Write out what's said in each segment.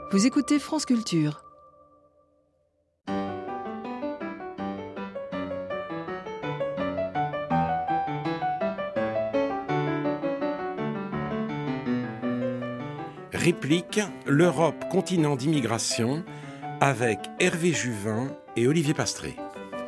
Vous écoutez France Culture. Réplique, l'Europe, continent d'immigration, avec Hervé Juvin et Olivier Pastré.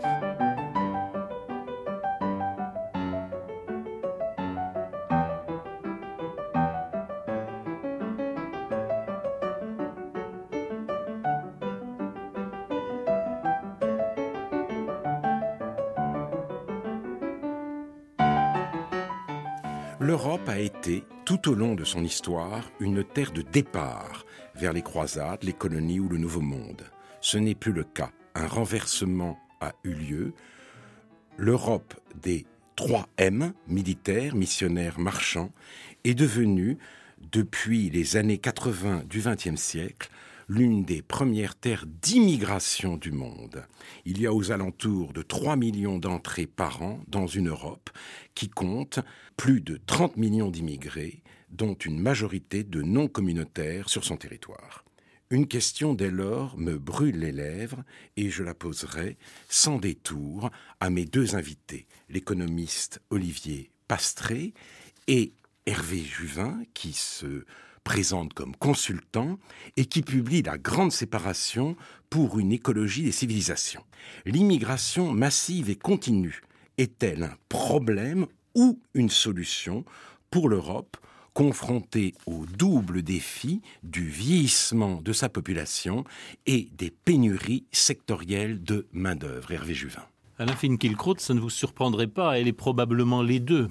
L'Europe a été, tout au long de son histoire, une terre de départ vers les croisades, les colonies ou le Nouveau Monde. Ce n'est plus le cas. Un renversement a eu lieu. L'Europe des 3 M, militaires, missionnaires, marchands, est devenue, depuis les années 80 du XXe siècle, l'une des premières terres d'immigration du monde. Il y a aux alentours de 3 millions d'entrées par an dans une Europe qui compte plus de 30 millions d'immigrés, dont une majorité de non-communautaires sur son territoire. Une question dès lors me brûle les lèvres et je la poserai sans détour à mes 2 invités, l'économiste Olivier Pastré et Hervé Juvin, qui se présente comme consultant et qui publie La Grande Séparation pour une écologie des civilisations. L'immigration massive et continue est-elle un problème ou une solution pour l'Europe confrontée au double défi du vieillissement de sa population et des pénuries sectorielles de main-d'œuvre? Hervé Juvin. Alain Finkielkraut, ça ne vous surprendrait pas, elle est probablement les deux.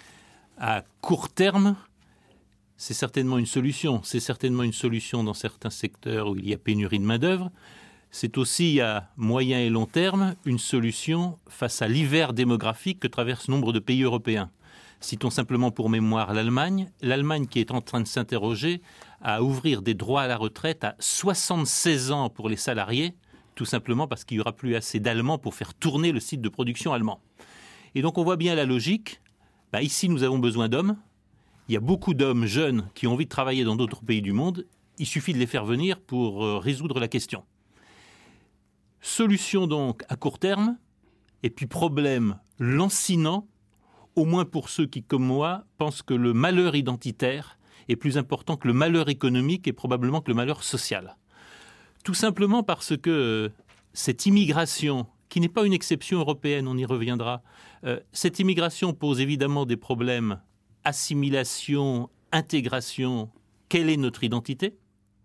À court terme, c'est certainement une solution. C'est certainement une solution dans certains secteurs où il y a pénurie de main-d'œuvre. C'est aussi à moyen et long terme une solution face à l'hiver démographique que traverse nombre de pays européens. Citons simplement pour mémoire l'Allemagne. L'Allemagne qui est en train de s'interroger à ouvrir des droits à la retraite à 76 ans pour les salariés, tout simplement parce qu'il n'y aura plus assez d'Allemands pour faire tourner le site de production allemand. Et donc on voit bien la logique. Ici, nous avons besoin d'hommes. Il y a beaucoup d'hommes jeunes qui ont envie de travailler dans d'autres pays du monde. Il suffit de les faire venir pour résoudre la question. Solution donc à court terme, et puis problème lancinant, au moins pour ceux qui, comme moi, pensent que le malheur identitaire est plus important que le malheur économique et probablement que le malheur social. Tout simplement parce que cette immigration, qui n'est pas une exception européenne, on y reviendra, cette immigration pose évidemment des problèmes assimilation, intégration, quelle est notre identité?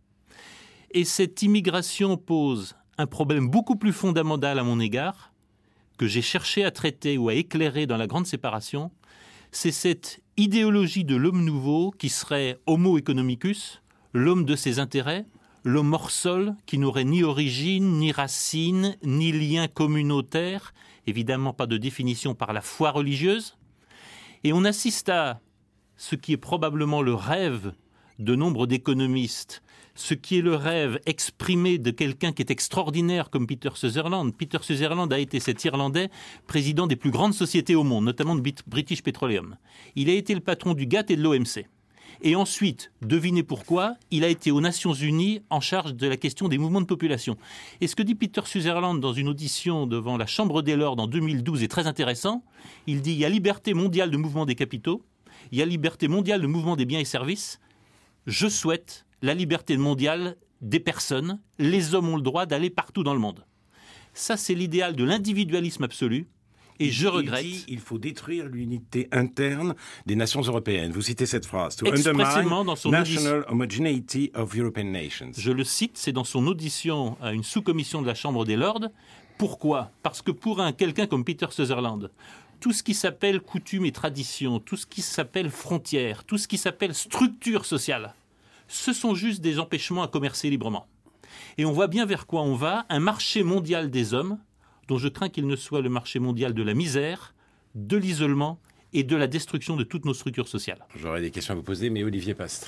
Et cette immigration pose un problème beaucoup plus fondamental à mon égard, que j'ai cherché à traiter ou à éclairer dans la Grande Séparation, c'est cette idéologie de l'homme nouveau qui serait homo economicus, l'homme de ses intérêts, l'homme hors sol qui n'aurait ni origine, ni racine, ni lien communautaire, évidemment pas de définition par la foi religieuse. Et on assiste à ce qui est probablement le rêve de nombre d'économistes, ce qui est le rêve exprimé de quelqu'un qui est extraordinaire comme Peter Sutherland. Peter Sutherland a été cet Irlandais président des plus grandes sociétés au monde, notamment de British Petroleum. Il a été le patron du GATT et de l'OMC. Et ensuite, devinez pourquoi, il a été aux Nations Unies en charge de la question des mouvements de population. Et ce que dit Peter Sutherland dans une audition devant la Chambre des Lords en 2012 est très intéressant. Il dit « Il y a liberté mondiale de mouvement des capitaux, il y a liberté mondiale de mouvement des biens et services. Je souhaite la liberté mondiale des personnes. Les hommes ont le droit d'aller partout dans le monde. » Ça, c'est l'idéal de l'individualisme absolu. Et je regrette. Il dit qu'il faut détruire l'unité interne des nations européennes. Vous citez cette phrase. To expressément dans son national homogeneity of European nations. Je le cite, c'est dans son audition à une sous-commission de la Chambre des Lords. Pourquoi ? Parce que pour quelqu'un comme Peter Sutherland, tout ce qui s'appelle coutume et tradition, tout ce qui s'appelle frontières, tout ce qui s'appelle structure sociale, ce sont juste des empêchements à commercer librement. Et on voit bien vers quoi on va, un marché mondial des hommes, dont je crains qu'il ne soit le marché mondial de la misère, de l'isolement et de la destruction de toutes nos structures sociales. J'aurais des questions à vous poser, mais Olivier Pastré.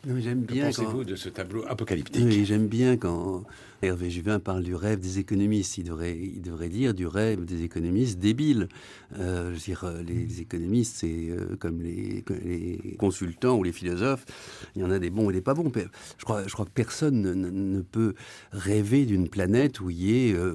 Oui, j'aime bien que pensez-vous de ce tableau apocalyptique? Oui, j'aime bien quand Hervé Juvin parle du rêve des économistes. Il devrait dire du rêve des économistes débiles. Je veux dire, les économistes, c'est comme les consultants ou les philosophes. Il y en a des bons et des pas bons. Je crois que personne ne peut rêver d'une planète où il n'y ait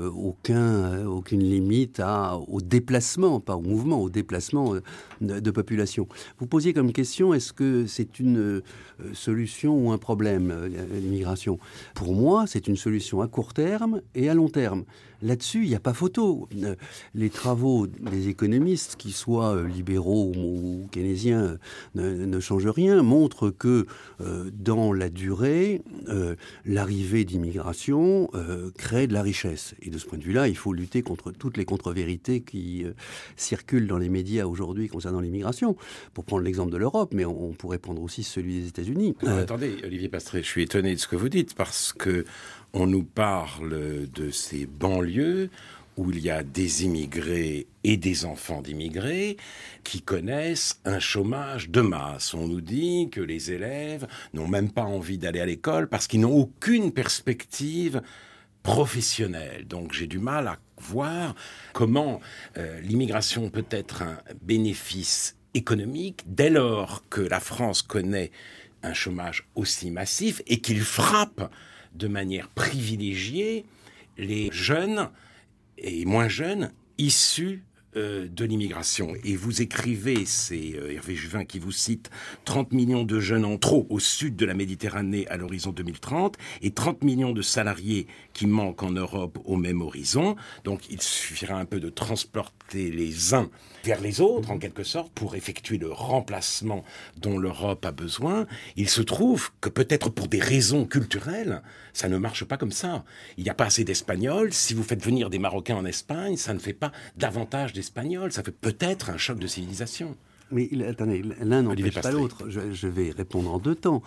aucune limite au déplacement, pas au mouvement, au déplacement de population. Vous posiez comme question, est-ce que c'est une solution ou un problème, l'immigration? Pour moi, c'est une solution à court terme et à long terme. Là-dessus, il n'y a pas photo. Les travaux des économistes, qu'ils soient libéraux ou keynésiens, ne changent rien, montrent que dans la durée, l'arrivée d'immigration crée de la richesse. Et de ce point de vue-là, il faut lutter contre toutes les contre-vérités qui circulent dans les médias aujourd'hui concernant l'immigration. Pour prendre l'exemple de l'Europe, mais on pourrait prendre aussi celui des États-Unis. Attendez, Olivier Pastré, je suis étonné de ce que vous dites, parce que on nous parle de ces banlieues où il y a des immigrés et des enfants d'immigrés qui connaissent un chômage de masse. On nous dit que les élèves n'ont même pas envie d'aller à l'école parce qu'ils n'ont aucune perspective professionnelle. Donc j'ai du mal à voir comment l'immigration peut être un bénéfice économique dès lors que la France connaît un chômage aussi massif et qu'il frappe de manière privilégiée les jeunes et moins jeunes issus de l'immigration. Et vous écrivez, c'est Hervé Juvin qui vous cite, 30 millions de jeunes en trop au sud de la Méditerranée à l'horizon 2030 et 30 millions de salariés qui manquent en Europe au même horizon. Donc il suffira un peu de transporter les uns vers les autres, en quelque sorte, pour effectuer le remplacement dont l'Europe a besoin. Il se trouve que peut-être pour des raisons culturelles, ça ne marche pas comme ça. Il n'y a pas assez d'Espagnols. Si vous faites venir des Marocains en Espagne, ça ne fait pas davantage d'Espagnols. Ça fait peut-être un choc de civilisation. Mais attendez, l'un n'empêche pas l'autre. Je vais répondre en deux temps.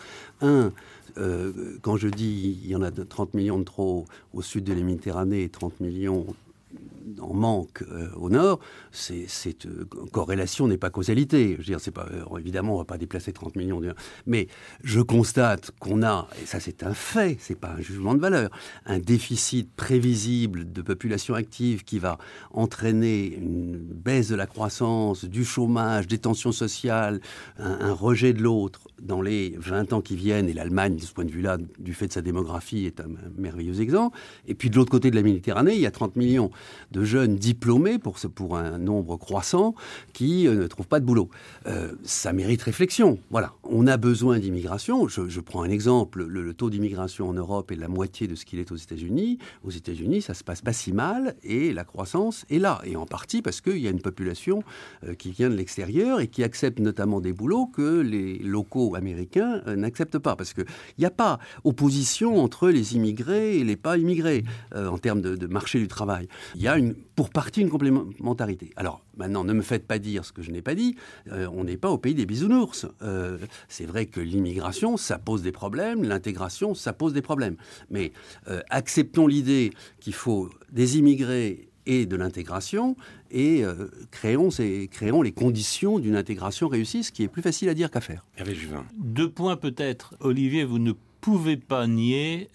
Quand je dis il y en a 30 millions de trop au sud de la Méditerranée et 30 millions en manque au nord, c'est corrélation n'est pas causalité. Je veux dire, c'est pas évidemment on va pas déplacer 30 millions mais je constate qu'on a, et ça c'est un fait, c'est pas un jugement de valeur, un déficit prévisible de population active qui va entraîner une baisse de la croissance, du chômage, des tensions sociales, un rejet de l'autre dans les 20 ans qui viennent, et l'Allemagne, de ce point de vue-là, du fait de sa démographie, est un merveilleux exemple. Et puis de l'autre côté de la Méditerranée, il y a 30 millions de jeunes diplômés pour un nombre croissant qui ne trouvent pas de boulot. Ça mérite réflexion. Voilà. On a besoin d'immigration. Je prends un exemple. Le taux d'immigration en Europe est la moitié de ce qu'il est aux États-Unis. Aux États-Unis, ça se passe pas si mal et la croissance est là. Et en partie parce qu'il y a une population qui vient de l'extérieur et qui accepte notamment des boulots que les locaux américains n'acceptent pas. Parce qu'il n'y a pas opposition entre les immigrés et les pas immigrés en termes de marché du travail. Il y a pour partie une complémentarité. Alors, maintenant, ne me faites pas dire ce que je n'ai pas dit. On n'est pas au pays des bisounours. C'est vrai que l'immigration, ça pose des problèmes. L'intégration, ça pose des problèmes. Mais acceptons l'idée qu'il faut des immigrés et de l'intégration et créons les conditions d'une intégration réussie, ce qui est plus facile à dire qu'à faire. Hervé Juvin. 2 points peut-être. Olivier, vous ne pouvez pas nier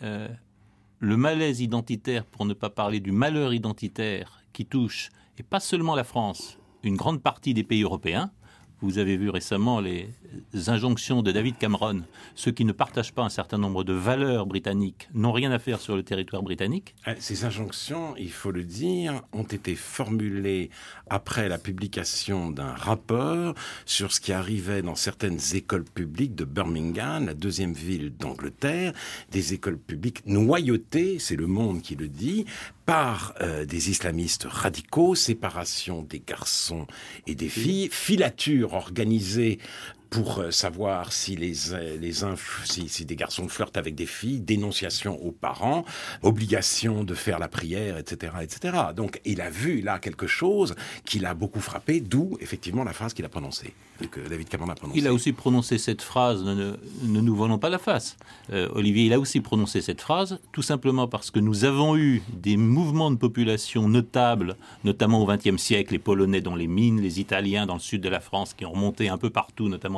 le malaise identitaire, pour ne pas parler du malheur identitaire qui touche, et pas seulement la France, une grande partie des pays européens. Vous avez vu récemment les injonctions de David Cameron. Ceux qui ne partagent pas un certain nombre de valeurs britanniques n'ont rien à faire sur le territoire britannique. Ces injonctions, il faut le dire, ont été formulées après la publication d'un rapport sur ce qui arrivait dans certaines écoles publiques de Birmingham, la 2e ville d'Angleterre, des écoles publiques noyautées, c'est Le Monde qui le dit, par des islamistes radicaux, séparation des garçons et des filles, filature organisée pour savoir si si des garçons flirtent avec des filles, dénonciation aux parents, obligation de faire la prière, etc., etc. Donc, il a vu là quelque chose qui l'a beaucoup frappé, d'où effectivement la phrase qu'il a prononcée, que David Cameron a prononcée. Il a aussi prononcé cette phrase, ne nous voilons pas la face. Olivier, il a aussi prononcé cette phrase, tout simplement parce que nous avons eu des mouvements de population notables, notamment au XXe siècle, les Polonais dans les mines, les Italiens dans le sud de la France, qui ont remonté un peu partout, notamment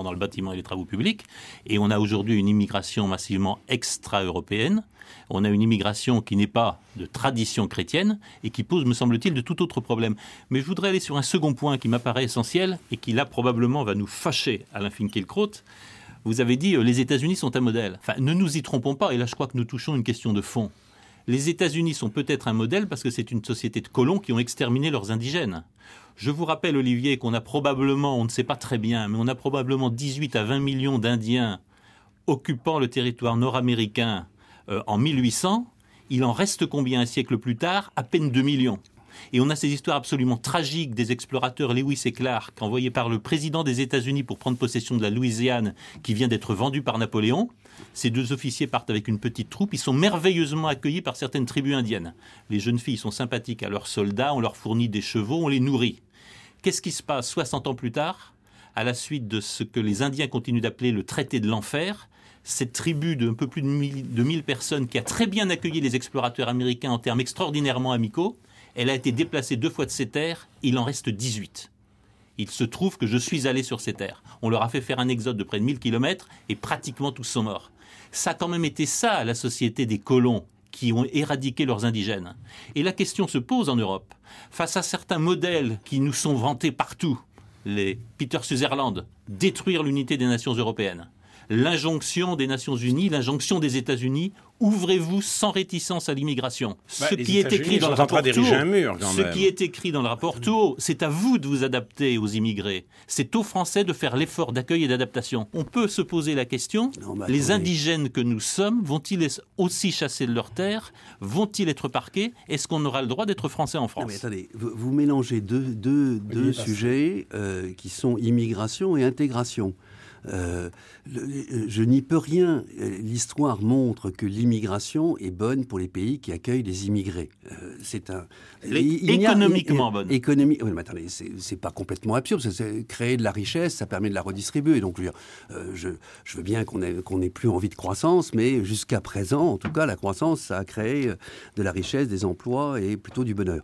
notamment dans le bâtiment et les travaux publics. Et on a aujourd'hui une immigration massivement extra-européenne. On a une immigration qui n'est pas de tradition chrétienne et qui pose, me semble-t-il, de tout autre problème. Mais je voudrais aller sur un second point qui m'apparaît essentiel et qui, là, probablement, va nous fâcher, Alain Finkielkraut. Vous avez dit les États-Unis sont un modèle. Enfin, ne nous y trompons pas, et là, je crois que nous touchons une question de fond. Les États-Unis sont peut-être un modèle parce que c'est une société de colons qui ont exterminé leurs indigènes. Je vous rappelle, Olivier, qu'on a probablement, on ne sait pas très bien, mais on a probablement 18 à 20 millions d'Indiens occupant le territoire nord-américain en 1800, il en reste combien un siècle plus tard? À peine 2 millions. Et on a ces histoires absolument tragiques des explorateurs Lewis et Clark, envoyés par le président des États-Unis pour prendre possession de la Louisiane, qui vient d'être vendue par Napoléon. Ces deux officiers partent avec une petite troupe, ils sont merveilleusement accueillis par certaines tribus indiennes. Les jeunes filles sont sympathiques à leurs soldats, on leur fournit des chevaux, on les nourrit. Qu'est-ce qui se passe 60 ans plus tard, à la suite de ce que les Indiens continuent d'appeler le traité de l'enfer? Cette tribu de un peu plus de 1000 personnes qui a très bien accueilli les explorateurs américains en termes extraordinairement amicaux, elle a été déplacée 2 fois de ses terres, il en reste 18. Il se trouve que je suis allé sur ces terres. On leur a fait faire un exode de près de 1000 km et pratiquement tous sont morts. Ça a quand même été ça, la société des colons qui ont éradiqué leurs indigènes. Et la question se pose en Europe. Face à certains modèles qui nous sont vantés partout, les Peter Sutherland, détruire l'unité des nations européennes, l'injonction des Nations Unies, l'injonction des États-Unis, ouvrez-vous sans réticence à l'immigration. Ce qui est écrit dans le rapport Taureau, c'est à vous de vous adapter aux immigrés. C'est aux Français de faire l'effort d'accueil et d'adaptation. On peut se poser la question, les indigènes que nous sommes, vont-ils aussi chasser de leurs terres? Vont-ils être parqués? Est-ce qu'on aura le droit d'être Français en France? Mais attendez, vous mélangez deux sujets qui sont immigration et intégration. Je n'y peux rien. L'histoire montre que l'immigration est bonne pour les pays qui accueillent des immigrés. Économiquement bonne. Oui, mais attendez, c'est pas complètement absurde. C'est créer de la richesse, ça permet de la redistribuer. Donc, je veux bien qu'on ait plus envie de croissance, mais jusqu'à présent, en tout cas, la croissance, ça a créé de la richesse, des emplois et plutôt du bonheur.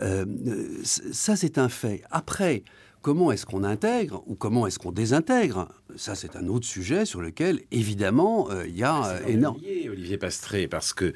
Ça, c'est un fait. Après, comment est-ce qu'on intègre ou comment est-ce qu'on désintègre? Ça, c'est un autre sujet sur lequel, évidemment, il y a énorme... Olivier Pastré, parce que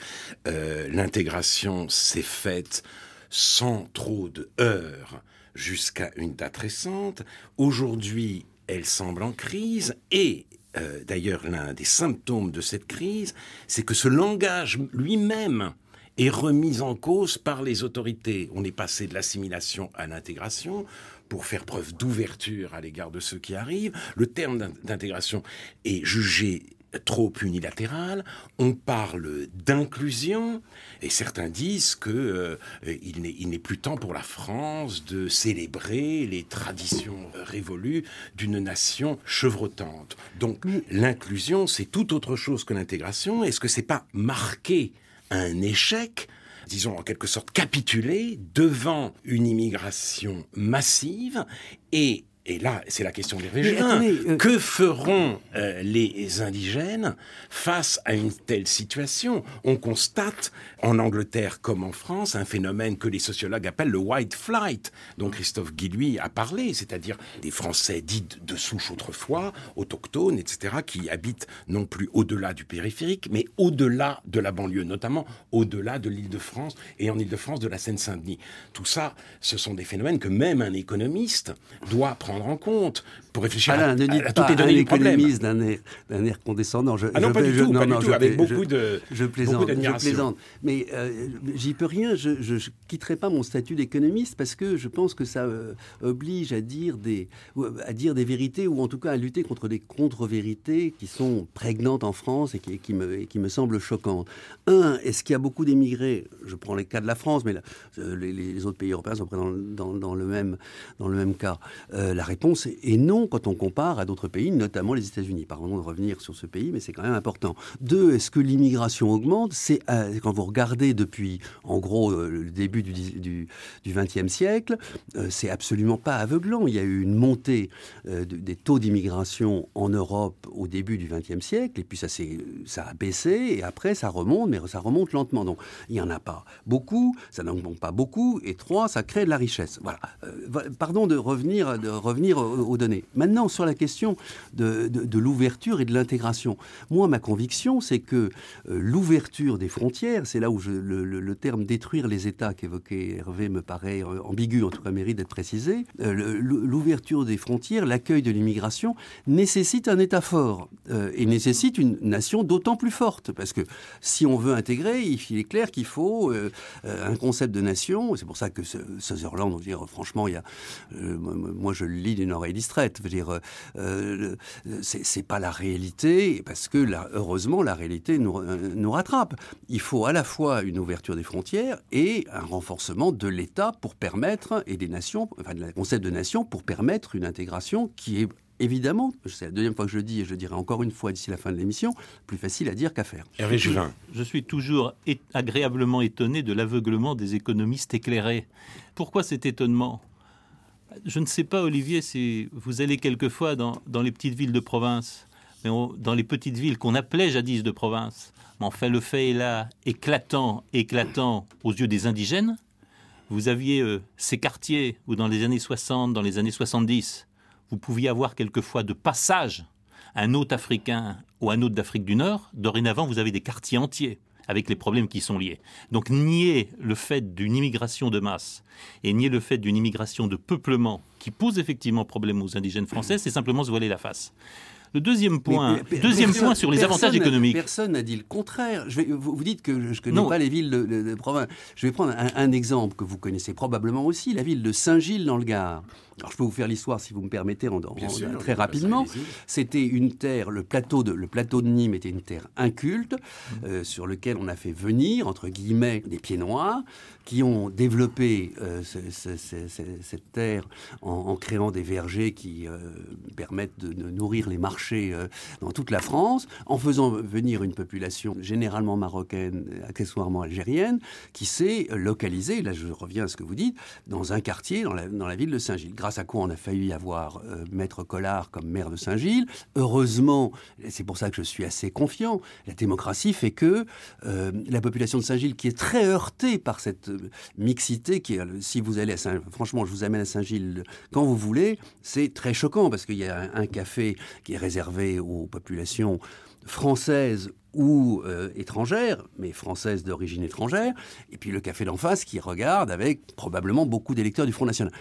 l'intégration s'est faite sans trop de heurts jusqu'à une date récente. Aujourd'hui, elle semble en crise et... d'ailleurs, l'un des symptômes de cette crise, c'est que ce langage lui-même est remis en cause par les autorités. On est passé de l'assimilation à l'intégration pour faire preuve d'ouverture à l'égard de ceux qui arrivent. Le terme d'intégration est jugé trop unilatéral. On parle d'inclusion et certains disent que il n'est plus temps pour la France de célébrer les traditions révolues d'une nation chevrotante. Donc l'inclusion, c'est tout autre chose que l'intégration. Est-ce que c'est pas marquer un échec, disons en quelque sorte capituler devant une immigration massive et là, c'est la question d'Hervé Gélin. Que feront les indigènes face à une telle situation? On constate, en Angleterre comme en France, un phénomène que les sociologues appellent le white flight, dont Christophe Guilluy a parlé, c'est-à-dire des Français dits de souche autrefois, autochtones, etc., qui habitent non plus au-delà du périphérique, mais au-delà de la banlieue, notamment au-delà de l'Île-de-France et en Île-de-France de la Seine-Saint-Denis. Tout ça, ce sont des phénomènes que même un économiste doit prendre en compte pour réfléchir à toutes les données du problème. Économiste d'un air condescendant. Pas du tout, avec beaucoup d'admiration. Je plaisante. Mais j'y peux rien. Je quitterai pas mon statut d'économiste parce que je pense que ça oblige à dire des vérités ou en tout cas à lutter contre des contre-vérités qui sont prégnantes en France et qui me semblent choquantes. Est-ce qu'il y a beaucoup d'émigrés? Je prends les cas de la France, mais les autres pays européens sont présents dans le même cas. La réponse est non quand on compare à d'autres pays, notamment les États-Unis. Pardon de revenir sur ce pays, mais c'est quand même important. 2, est-ce que l'immigration augmente? C'est quand vous regardez depuis, en gros, le début du XXe siècle, c'est absolument pas aveuglant. Il y a eu une montée des taux d'immigration en Europe au début du XXe siècle, et puis ça a baissé, et après ça remonte, mais ça remonte lentement. Donc il n'y en a pas beaucoup, ça n'augmente pas beaucoup, et 3, ça crée de la richesse. Voilà. Pardon de revenir revenir aux données. Maintenant, sur la question de l'ouverture et de l'intégration, moi, ma conviction, c'est que l'ouverture des frontières, c'est là où le terme « détruire les États » qu'évoquait Hervé me paraît ambigu, en tout cas mérite d'être précisé. L'ouverture des frontières, l'accueil de l'immigration nécessite un État fort et nécessite une nation d'autant plus forte, parce que si on veut intégrer, il est clair qu'il faut un concept de nation. C'est pour ça que Sutherland, on veut dire, franchement, il y a, moi je le lis d'une oreille distraite. Je veux dire, c'est pas la réalité, parce que heureusement la réalité nous rattrape. Il faut à la fois une ouverture des frontières et un renforcement de l'État pour permettre, et des nations, enfin le concept de nation, pour permettre une intégration qui est évidemment, c'est la deuxième fois que je le dis et je le dirai encore une fois d'ici la fin de l'émission, plus facile à dire qu'à faire. Hervé Juvin. Je suis toujours agréablement étonné de l'aveuglement des économistes éclairés. Pourquoi cet étonnement ? Je ne sais pas, Olivier, si vous allez quelquefois dans les petites villes de province, mais dans les petites villes qu'on appelait jadis de province. Mais enfin, le fait est là, éclatant aux yeux des indigènes. Vous aviez ces quartiers où dans les années 60, dans les années 70, vous pouviez avoir quelquefois de passage un hôte africain ou un hôte d'Afrique du Nord. Dorénavant, vous avez des quartiers entiers avec les problèmes qui sont liés. Donc, nier le fait d'une immigration de masse et nier le fait d'une immigration de peuplement qui pose effectivement problème aux indigènes français, c'est simplement se voiler la face. Le deuxième point, point sur les avantages économiques. Personne n'a dit le contraire. Vous dites que je ne connais pas les villes de province. Je vais prendre un exemple que vous connaissez probablement aussi, la ville de Saint-Gilles dans le Gard. Alors je peux vous faire l'histoire si vous me permettez très rapidement. C'était une terre, le plateau de Nîmes était une terre inculte sur lequel on a fait venir, entre guillemets, des pieds noirs qui ont développé cette terre en créant des vergers qui permettent de nourrir les marchés dans toute la France, en faisant venir une population généralement marocaine, accessoirement algérienne, qui s'est localisée, là je reviens à ce que vous dites, dans un quartier, dans la ville de Saint-Gilles. Grâce à quoi on a failli avoir Maître Collard comme maire de Saint-Gilles. Heureusement, c'est pour ça que je suis assez confiant, la démocratie fait que la population de Saint-Gilles, qui est très heurtée par cette mixité, si vous allez franchement, je vous amène à Saint-Gilles quand vous voulez, c'est très choquant, parce qu'il y a un café qui est réservé aux populations françaises ou étrangères, mais françaises d'origine étrangère, et puis le café d'en face qui regarde avec probablement beaucoup d'électeurs du Front National.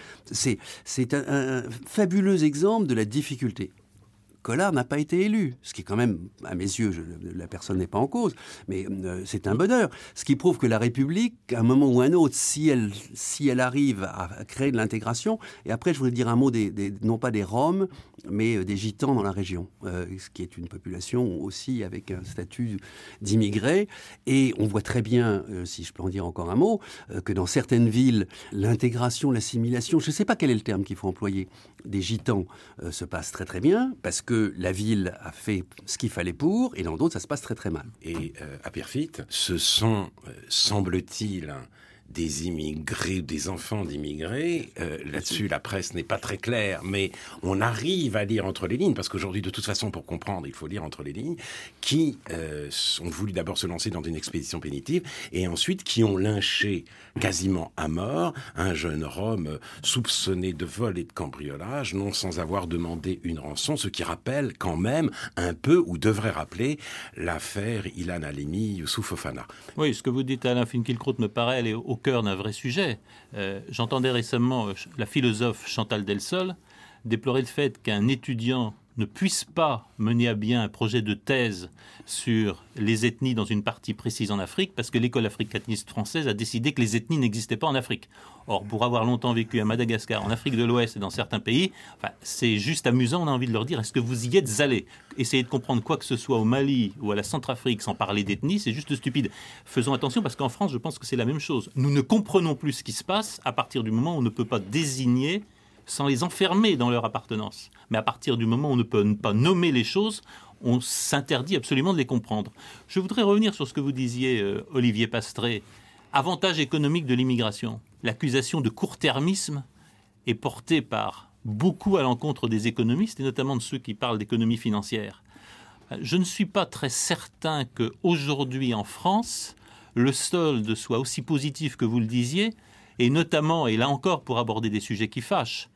C'est un fabuleux exemple de la difficulté. Collard n'a pas été élu, ce qui est quand même, à mes yeux, la personne n'est pas en cause, mais c'est un bonheur. Ce qui prouve que la République, à un moment ou un autre, si elle arrive à créer de l'intégration, et après je voulais dire un mot non pas des Roms, mais des Gitans dans la région, ce qui est une population aussi avec un statut d'immigrés, et on voit très bien, si je peux en dire encore un mot, que dans certaines villes, l'intégration, l'assimilation, je ne sais pas quel est le terme qu'il faut employer, des Gitans se passe très très bien, parce que la ville a fait ce qu'il fallait pour, et dans d'autres, ça se passe très très mal. Et à Pierrefitte, ce sont, semble-t-il, des immigrés, des enfants d'immigrés. Là-dessus, la presse n'est pas très claire, mais on arrive à lire entre les lignes, parce qu'aujourd'hui, de toute façon, pour comprendre, il faut lire entre les lignes, qui ont voulu d'abord se lancer dans une expédition pénitive, et ensuite qui ont lynché quasiment à mort un jeune Rome soupçonné de vol et de cambriolage, non sans avoir demandé une rançon, ce qui rappelle quand même un peu, ou devrait rappeler, l'affaire Ilan Halimi Youssouf Fofana. Oui, ce que vous dites, Alain Finkielkraut, me paraît aller au cœur d'un vrai sujet. J'entendais récemment la philosophe Chantal Delsol déplorer le fait qu'un étudiant ne puisse pas mener à bien un projet de thèse sur les ethnies dans une partie précise en Afrique, parce que l'école africaniste française a décidé que les ethnies n'existaient pas en Afrique. Or, pour avoir longtemps vécu à Madagascar, en Afrique de l'Ouest et dans certains pays, c'est juste amusant, on a envie de leur dire, est-ce que vous y êtes allés ? Essayer de comprendre quoi que ce soit au Mali ou à la Centrafrique sans parler d'ethnie, c'est juste stupide. Faisons attention, parce qu'en France, je pense que c'est la même chose. Nous ne comprenons plus ce qui se passe à partir du moment où on ne peut pas désigner sans les enfermer dans leur appartenance. Mais à partir du moment où on ne peut pas nommer les choses, on s'interdit absolument de les comprendre. Je voudrais revenir sur ce que vous disiez, Olivier Pastré. Avantage économique de l'immigration. L'accusation de court-termisme est portée par beaucoup à l'encontre des économistes, et notamment de ceux qui parlent d'économie financière. Je ne suis pas très certain qu'aujourd'hui en France, le solde soit aussi positif que vous le disiez, et notamment, et là encore pour aborder des sujets qui fâchent,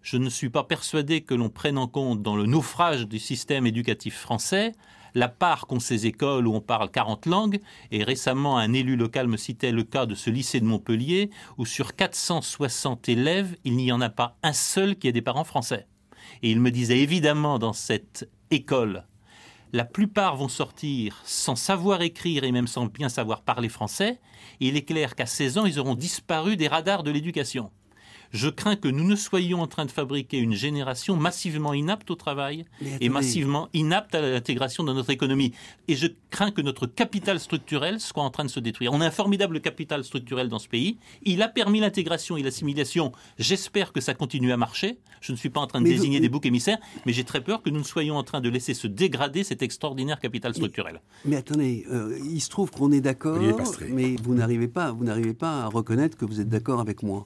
je ne suis pas persuadé que l'on prenne en compte dans le naufrage du système éducatif français la part qu'ont ces écoles où on parle 40 langues. Et récemment, un élu local me citait le cas de ce lycée de Montpellier où sur 460 élèves, il n'y en a pas un seul qui ait des parents français. Et il me disait évidemment dans cette école, la plupart vont sortir sans savoir écrire et même sans bien savoir parler français. Et il est clair qu'à 16 ans, ils auront disparu des radars de l'éducation. Je crains que nous ne soyons en train de fabriquer une génération massivement inapte au travail et massivement inapte à l'intégration de notre économie. Et je crains que notre capital structurel soit en train de se détruire. On a un formidable capital structurel dans ce pays. Il a permis l'intégration et l'assimilation. J'espère que ça continue à marcher. Je ne suis pas en train de désigner des boucs émissaires, mais j'ai très peur que nous ne soyons en train de laisser se dégrader cet extraordinaire capital structurel. Mais attendez, il se trouve qu'on est d'accord, mais vous n'arrivez pas à reconnaître que vous êtes d'accord avec moi.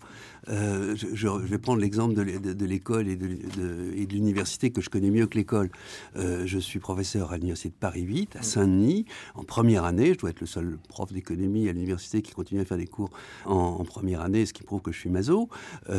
Je vais prendre l'exemple de l'école et de l'université que je connais mieux que l'école. Je suis professeur à l'université de Paris 8, à Saint-Denis, en première année. Je dois être le seul prof d'économie à l'université qui continue à faire des cours en première année, ce qui prouve que je suis maso.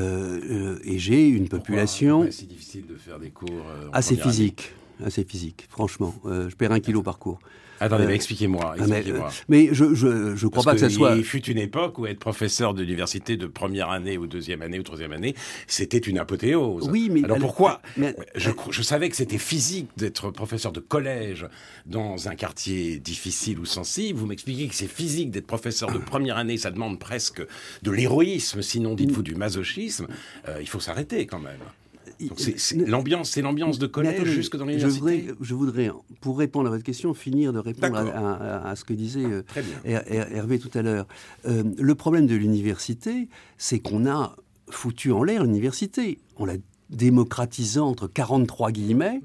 Et j'ai une population... Pourquoi c'est si difficile de faire des cours assez physique, franchement. Je perds 1 kilo par cours. Attendez, mais expliquez-moi. Mais je crois pas que ça soit... Il fut une époque où être professeur d'université de première année ou deuxième année ou troisième année, c'était une apothéose. Oui, mais... Alors pourquoi je savais que c'était physique d'être professeur de collège dans un quartier difficile ou sensible. Vous m'expliquez que c'est physique d'être professeur de première année, ça demande presque de l'héroïsme, sinon dites-vous du masochisme. Il faut s'arrêter quand même. Donc c'est l'ambiance de collège jusque dans l'université. Je voudrais, pour répondre à votre question, finir de répondre à ce que disait Hervé tout à l'heure. Le problème de l'université, c'est qu'on a foutu en l'air l'université. On l'a démocratisant entre 43 guillemets,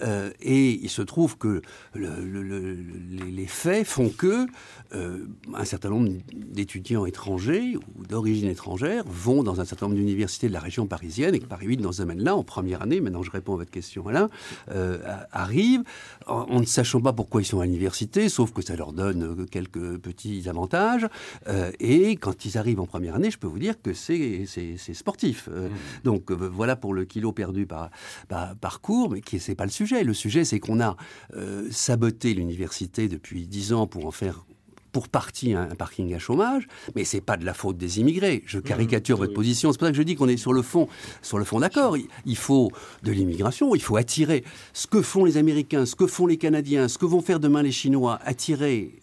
et il se trouve que les faits font que un certain nombre d'étudiants étrangers ou d'origine étrangère vont dans un certain nombre d'universités de la région parisienne, et que Paris 8, dans ce domaine-là, en première année, maintenant je réponds à votre question Alain, arrivent en ne sachant pas pourquoi ils sont à l'université, sauf que ça leur donne quelques petits avantages, et quand ils arrivent en première année, je peux vous dire que c'est sportif. Donc voilà pour le kilo perdu par cours, mais c'est pas le sujet. Le sujet, c'est qu'on a saboté l'université depuis 10 ans pour en faire pour partie un parking à chômage, mais c'est pas de la faute des immigrés. Je caricature votre position. C'est pour ça que je dis qu'on est sur le fond d'accord. Il faut de l'immigration, il faut attirer ce que font les Américains, ce que font les Canadiens, ce que vont faire demain les Chinois, attirer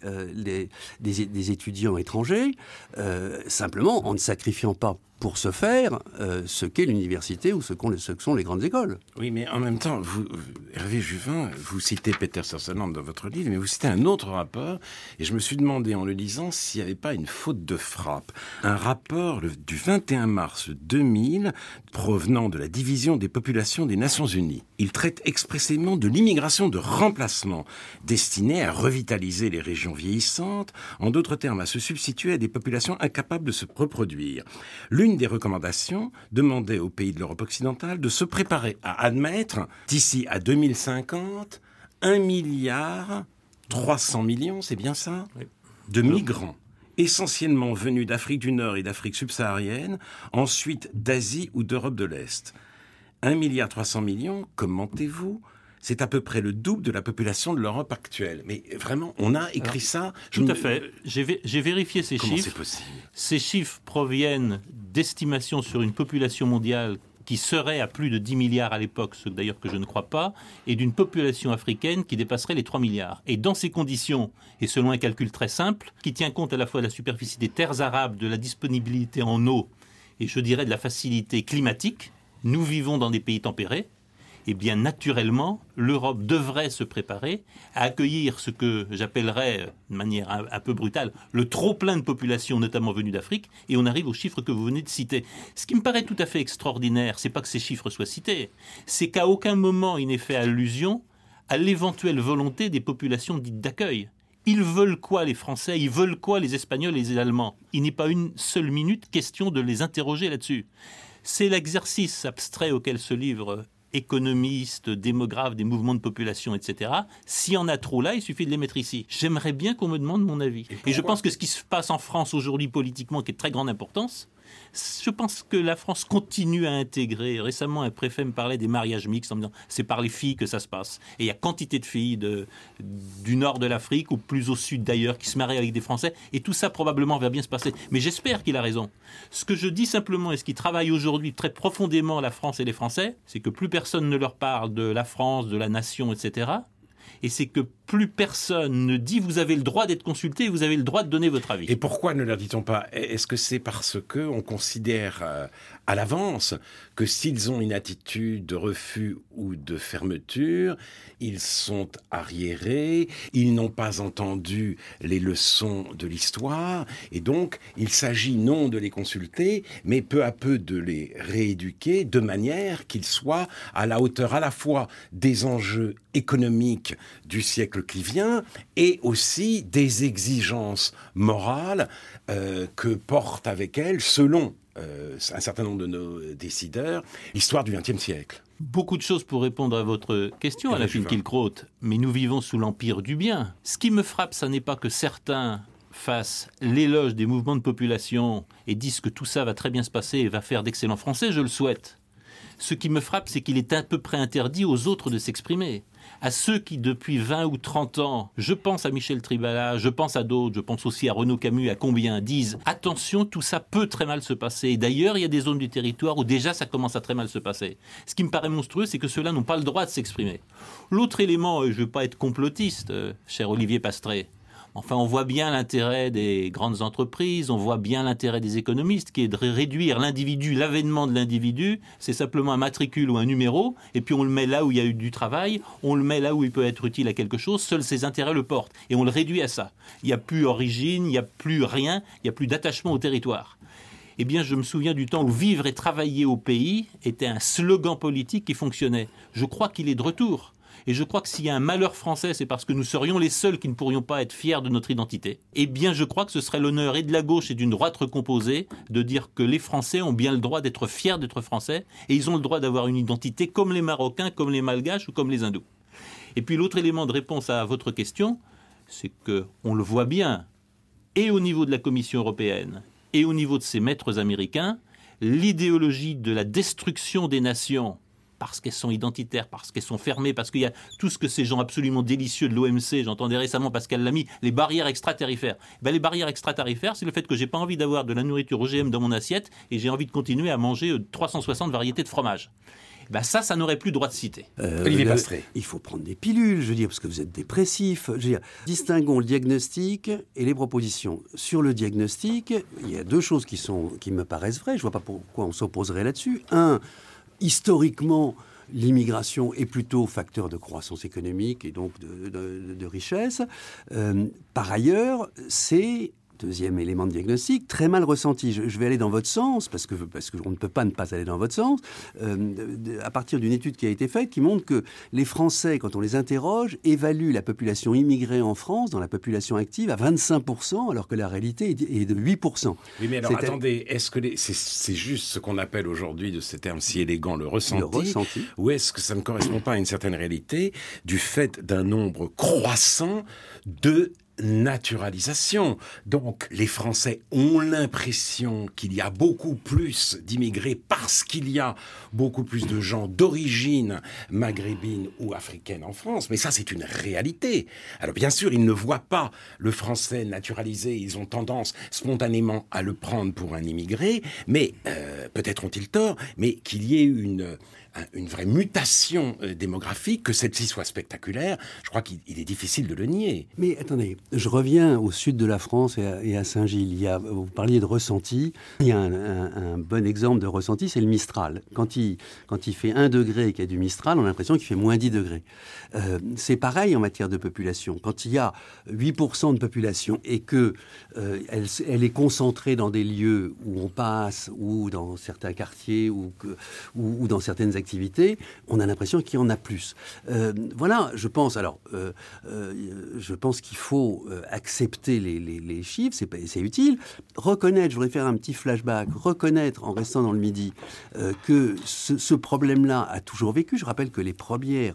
des étudiants étrangers, simplement en ne sacrifiant pas pour ce faire ce qu'est l'université ou ce que sont les grandes écoles. Oui, mais en même temps, Hervé Juvin, vous citez Peter Sutherland dans votre livre, mais vous citez un autre rapport, et je me suis demandé en le lisant s'il n'y avait pas une faute de frappe. Un rapport du 21 mars 2000 provenant de la division des populations des Nations Unies. Il traite expressément de l'immigration de remplacement, destinée à revitaliser les régions vieillissantes, en d'autres termes à se substituer à des populations incapables de se reproduire. L'une des recommandations demandait aux pays de l'Europe occidentale de se préparer à admettre, d'ici à 2050, 1,3 milliard, c'est bien ça, de migrants, essentiellement venus d'Afrique du Nord et d'Afrique subsaharienne, ensuite d'Asie ou d'Europe de l'Est. 1,3 milliard, commentez-vous ? C'est à peu près le double de la population de l'Europe actuelle. Mais vraiment, on a écrit ça... Tout à fait. J'ai vérifié ces chiffres. Comment c'est possible ? Ces chiffres proviennent d'estimations sur une population mondiale qui serait à plus de 10 milliards à l'époque, ce d'ailleurs que je ne crois pas, et d'une population africaine qui dépasserait les 3 milliards. Et dans ces conditions, et selon un calcul très simple, qui tient compte à la fois de la superficie des terres arables, de la disponibilité en eau, et je dirais de la facilité climatique, nous vivons dans des pays tempérés, eh bien, naturellement, l'Europe devrait se préparer à accueillir ce que j'appellerais, de manière un peu brutale, le trop-plein de population, notamment venue d'Afrique, et on arrive aux chiffres que vous venez de citer. Ce qui me paraît tout à fait extraordinaire, c'est pas que ces chiffres soient cités, c'est qu'à aucun moment il n'est fait allusion à l'éventuelle volonté des populations dites d'accueil. Ils veulent quoi, les Français ? Ils veulent quoi, les Espagnols et les Allemands ? Il n'est pas une seule minute question de les interroger là-dessus. C'est l'exercice abstrait auquel se livrent économistes, démographes, des mouvements de population, etc. S'il y en a trop là, il suffit de les mettre ici. J'aimerais bien qu'on me demande mon avis. Et je pense que ce qui se passe en France aujourd'hui politiquement, qui est de très grande importance, Je pense que la France continue à intégrer. Récemment, un préfet me parlait des mariages mixtes en me disant c'est par les filles que ça se passe. Et il y a quantité de filles du nord de l'Afrique ou plus au sud d'ailleurs qui se marient avec des Français. Et tout ça probablement va bien se passer. Mais j'espère qu'il a raison. Ce que je dis simplement, et ce qui travaille aujourd'hui très profondément la France et les Français, c'est que plus personne ne leur parle de la France, de la nation, etc. Et c'est que plus personne ne dit vous avez le droit d'être consulté et vous avez le droit de donner votre avis. Et pourquoi ne leur dit-on pas? Est-ce que c'est parce qu'on considère à l'avance que s'ils ont une attitude de refus ou de fermeture, ils sont arriérés, ils n'ont pas entendu les leçons de l'histoire, et donc il s'agit non de les consulter, mais peu à peu de les rééduquer de manière qu'ils soient à la hauteur à la fois des enjeux économiques du siècle qui vient et aussi des exigences morales que porte avec elle, selon un certain nombre de nos décideurs, l'histoire du XXe siècle. Beaucoup de choses pour répondre à votre question, Alain Finkielkraut, mais nous vivons sous l'empire du bien. Ce qui me frappe, ça n'est pas que certains fassent l'éloge des mouvements de population et disent que tout ça va très bien se passer et va faire d'excellents Français, je le souhaite. Ce qui me frappe, c'est qu'il est à peu près interdit aux autres de s'exprimer. À ceux qui, depuis 20 ou 30 ans, je pense à Michel Tribala, je pense à d'autres, je pense aussi à Renaud Camus, à combien, disent « Attention, tout ça peut très mal se passer ». D'ailleurs, il y a des zones du territoire où déjà ça commence à très mal se passer. Ce qui me paraît monstrueux, c'est que ceux-là n'ont pas le droit de s'exprimer. L'autre élément, je ne veux pas être complotiste, cher Olivier Pastré, enfin, on voit bien l'intérêt des grandes entreprises, on voit bien l'intérêt des économistes qui est de réduire l'individu, l'avènement de l'individu, c'est simplement un matricule ou un numéro, et puis on le met là où il y a eu du travail, on le met là où il peut être utile à quelque chose, seuls ses intérêts le portent, et on le réduit à ça. Il n'y a plus origine, il n'y a plus rien, il n'y a plus d'attachement au territoire. Eh bien, je me souviens du temps où vivre et travailler au pays était un slogan politique qui fonctionnait. Je crois qu'il est de retour. Et je crois que s'il y a un malheur français, c'est parce que nous serions les seuls qui ne pourrions pas être fiers de notre identité. Eh bien, je crois que ce serait l'honneur et de la gauche et d'une droite recomposée de dire que les Français ont bien le droit d'être fiers d'être Français et ils ont le droit d'avoir une identité comme les Marocains, comme les Malgaches ou comme les Hindous. Et puis l'autre élément de réponse à votre question, c'est qu'on le voit bien, et au niveau de la Commission européenne, et au niveau de ses maîtres américains, l'idéologie de la destruction des nations parce qu'elles sont identitaires, parce qu'elles sont fermées, parce qu'il y a tout ce que ces gens absolument délicieux de l'OMC, j'entendais récemment Pascal Lamy, les barrières extra-tarifaires. Les barrières extra-tarifaires, c'est le fait que j'ai pas envie d'avoir de la nourriture OGM dans mon assiette et j'ai envie de continuer à manger 360 variétés de fromage. Ça n'aurait plus droit de citer. Olivier Pastré. Il faut prendre des pilules, je veux dire, parce que vous êtes dépressif. Je veux dire, distinguons le diagnostic et les propositions. Sur le diagnostic, il y a deux choses qui me paraissent vraies. Je ne vois pas pourquoi on s'opposerait là-dessus. Un, historiquement, l'immigration est plutôt facteur de croissance économique et donc de richesse. Par ailleurs, c'est, deuxième élément de diagnostic, très mal ressenti. Je vais aller dans votre sens, parce qu'on ne peut pas ne pas aller dans votre sens, à partir d'une étude qui a été faite, qui montre que les Français, quand on les interroge, évaluent la population immigrée en France, dans la population active, à 25%, alors que la réalité est de 8%. Oui, mais alors, attendez, est-ce que c'est juste ce qu'on appelle aujourd'hui, de ces termes si élégants, le ressenti, ou est-ce que ça ne correspond pas à une certaine réalité du fait d'un nombre croissant de naturalisation. Donc, les Français ont l'impression qu'il y a beaucoup plus d'immigrés parce qu'il y a beaucoup plus de gens d'origine maghrébine ou africaine en France. Mais ça, c'est une réalité. Alors, bien sûr, ils ne voient pas le Français naturalisé. Ils ont tendance spontanément à le prendre pour un immigré. Mais, peut-être ont-ils tort, mais qu'il y ait une vraie mutation démographique, que celle-ci soit spectaculaire, je crois qu'il est difficile de le nier. Mais attendez, je reviens au sud de la France et à Saint-Gilles. Vous parliez de ressenti. Il y a un bon exemple de ressenti, c'est le Mistral. Quand il fait 1 degré et qu'il y a du Mistral, on a l'impression qu'il fait moins 10 degrés. C'est pareil en matière de population. Quand il y a 8% de population et que elle est concentrée dans des lieux où on passe, ou dans certains quartiers, ou dans certaines activités, on a l'impression qu'il y en a plus. Voilà, je pense qu'il faut accepter les chiffres, c'est utile. Reconnaître, je voudrais faire un petit flashback, reconnaître en restant dans le Midi que ce problème-là a toujours vécu. Je rappelle que les premières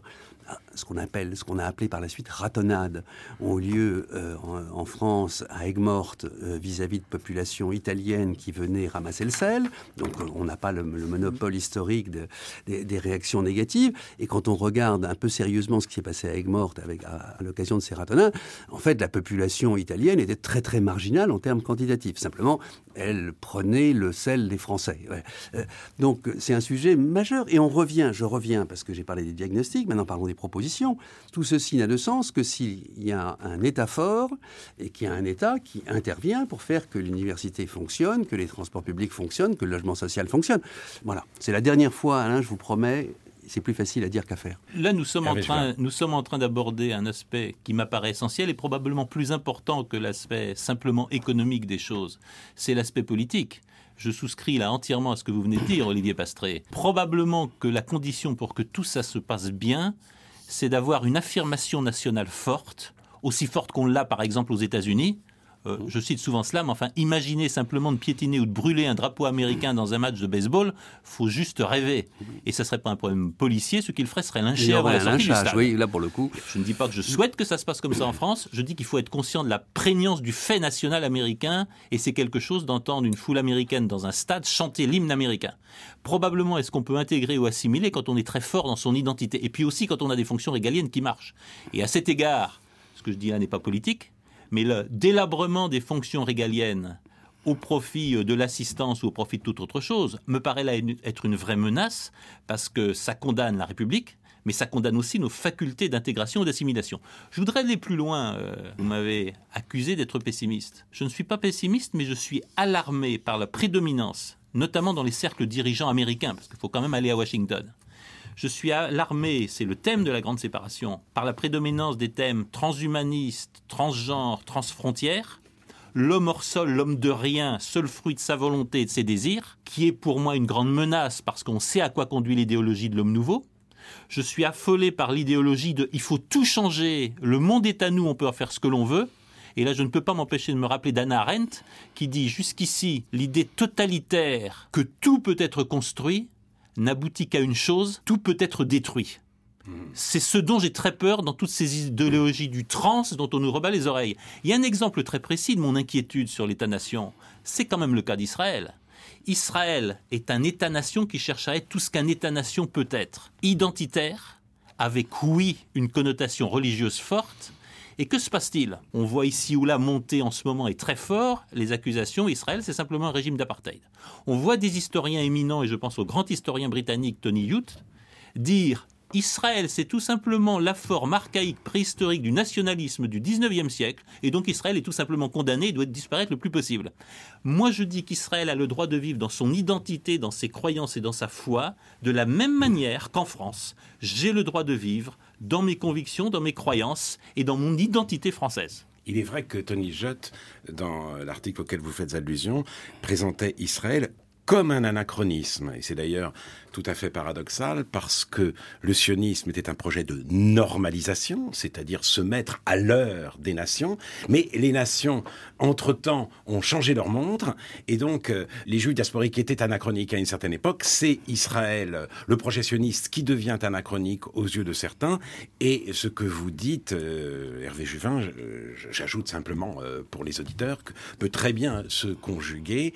ce qu'on a appelé par la suite ratonnades, ont eu lieu en France, à Aigues-Mortes, vis-à-vis de populations italiennes qui venaient ramasser le sel. Donc on n'a pas le monopole historique des réactions négatives. Et quand on regarde un peu sérieusement ce qui s'est passé à Aigues-Mortes à l'occasion de ces ratonnades, en fait, la population italienne était très très marginale en termes quantitatifs. Simplement, elle prenait le sel des Français. Ouais. Donc c'est un sujet majeur. Et je reviens, parce que j'ai parlé des diagnostics, maintenant parlons des propositions. Tout ceci n'a de sens que s'il y a un État fort et qu'il y a un État qui intervient pour faire que l'université fonctionne, que les transports publics fonctionnent, que le logement social fonctionne. Voilà. C'est la dernière fois, Alain, je vous promets. C'est plus facile à dire qu'à faire. Là, nous sommes en train d'aborder un aspect qui m'apparaît essentiel et probablement plus important que l'aspect simplement économique des choses. C'est l'aspect politique. Je souscris là entièrement à ce que vous venez de dire, Olivier Pastré. Probablement que la condition pour que tout ça se passe bien, c'est d'avoir une affirmation nationale forte, aussi forte qu'on l'a par exemple aux États-Unis. Je cite souvent cela, mais enfin, imaginez simplement de piétiner ou de brûler un drapeau américain dans un match de baseball, faut juste rêver. Et ça ne serait pas un problème policier, ce qu'il ferait serait lyncher avant la sortie du stade. Oui, là pour le coup. Je ne dis pas que je souhaite que ça se passe comme ça en France, je dis qu'il faut être conscient de la prégnance du fait national américain, et c'est quelque chose d'entendre une foule américaine dans un stade chanter l'hymne américain. Probablement est-ce qu'on peut intégrer ou assimiler quand on est très fort dans son identité, et puis aussi quand on a des fonctions régaliennes qui marchent. Et à cet égard, ce que je dis là n'est pas politique, mais le délabrement des fonctions régaliennes au profit de l'assistance ou au profit de toute autre chose me paraît là être une vraie menace parce que ça condamne la République, mais ça condamne aussi nos facultés d'intégration et d'assimilation. Je voudrais aller plus loin. Vous m'avez accusé d'être pessimiste. Je ne suis pas pessimiste, mais je suis alarmé par la prédominance, notamment dans les cercles dirigeants américains, parce qu'il faut quand même aller à Washington. Je suis alarmé, c'est le thème de la grande séparation, par la prédominance des thèmes transhumanistes, transgenres, transfrontières, l'homme hors sol, l'homme de rien, seul fruit de sa volonté et de ses désirs, qui est pour moi une grande menace parce qu'on sait à quoi conduit l'idéologie de l'homme nouveau. Je suis affolé par l'idéologie de « il faut tout changer, le monde est à nous, on peut faire ce que l'on veut ». Et là, je ne peux pas m'empêcher de me rappeler d'Hannah Arendt, qui dit jusqu'ici, l'idée totalitaire que tout peut être construit n'aboutit qu'à une chose, tout peut être détruit. C'est ce dont j'ai très peur dans toutes ces idéologies du trans dont on nous rebat les oreilles. Il y a un exemple très précis de mon inquiétude sur l'État-nation. C'est quand même le cas d'Israël. Israël est un État-nation qui cherche à être tout ce qu'un État-nation peut être. Identitaire, avec oui une connotation religieuse forte. Et que se passe-t-il ? On voit ici ou là monter en ce moment et très fort les accusations. Israël, c'est simplement un régime d'apartheid. On voit des historiens éminents, et je pense au grand historien britannique Tony Youth, dire Israël, c'est tout simplement la forme archaïque préhistorique du nationalisme du 19e siècle, et donc Israël est tout simplement condamné et doit disparaître le plus possible. Moi, je dis qu'Israël a le droit de vivre dans son identité, dans ses croyances et dans sa foi, de la même manière qu'en France, j'ai le droit de vivre dans mes convictions, dans mes croyances et dans mon identité française. Il est vrai que Tony Judt, dans l'article auquel vous faites allusion, présentait Israël comme un anachronisme. Et c'est d'ailleurs tout à fait paradoxal parce que le sionisme était un projet de normalisation, c'est-à-dire se mettre à l'heure des nations. Mais les nations, entre-temps, ont changé leur montre. Et donc, les juifs diasporiques étaient anachroniques à une certaine époque. C'est Israël, le projet sioniste, qui devient anachronique aux yeux de certains. Et ce que vous dites, Hervé Juvin, j'ajoute simplement pour les auditeurs, que peut très bien se conjuguer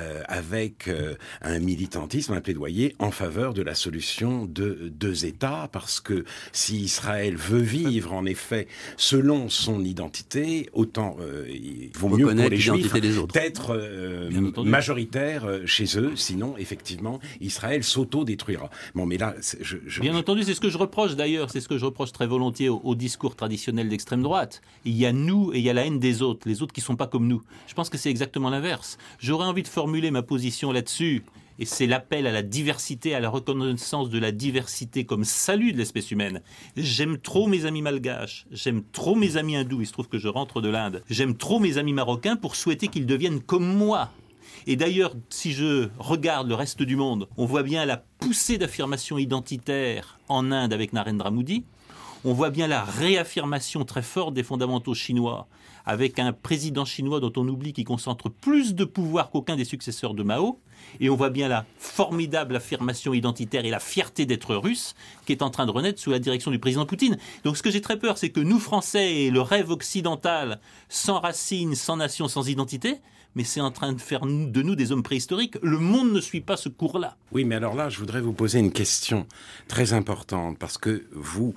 avec un militantisme, un plaidoyer en faveur de la solution de deux États, parce que si Israël veut vivre en effet selon son identité, autant il vaut mieux pour les Juifs d'être majoritaire chez eux, sinon effectivement Israël s'auto-détruira. Bon, mais là, bien entendu, c'est ce que je reproche d'ailleurs, c'est ce que je reproche très volontiers au discours traditionnel d'extrême droite. Il y a nous et il y a la haine des autres, les autres qui ne sont pas comme nous. Je pense que c'est exactement l'inverse. J'aurais envie de formuler ma position là-dessus, et c'est l'appel à la diversité, à la reconnaissance de la diversité comme salut de l'espèce humaine. J'aime trop mes amis malgaches, j'aime trop mes amis hindous, il se trouve que je rentre de l'Inde, j'aime trop mes amis marocains pour souhaiter qu'ils deviennent comme moi. Et d'ailleurs, si je regarde le reste du monde, on voit bien la poussée d'affirmation identitaire en Inde avec Narendra Modi. On voit bien la réaffirmation très forte des fondamentaux chinois, avec un président chinois dont on oublie qu'il concentre plus de pouvoir qu'aucun des successeurs de Mao. Et on voit bien la formidable affirmation identitaire et la fierté d'être russe qui est en train de renaître sous la direction du président Poutine. Donc ce que j'ai très peur, c'est que nous, Français, et le rêve occidental, sans racines, sans nation, sans identité, mais c'est en train de faire de nous des hommes préhistoriques. Le monde ne suit pas ce cours-là. Oui, mais alors là, je voudrais vous poser une question très importante, parce que vous,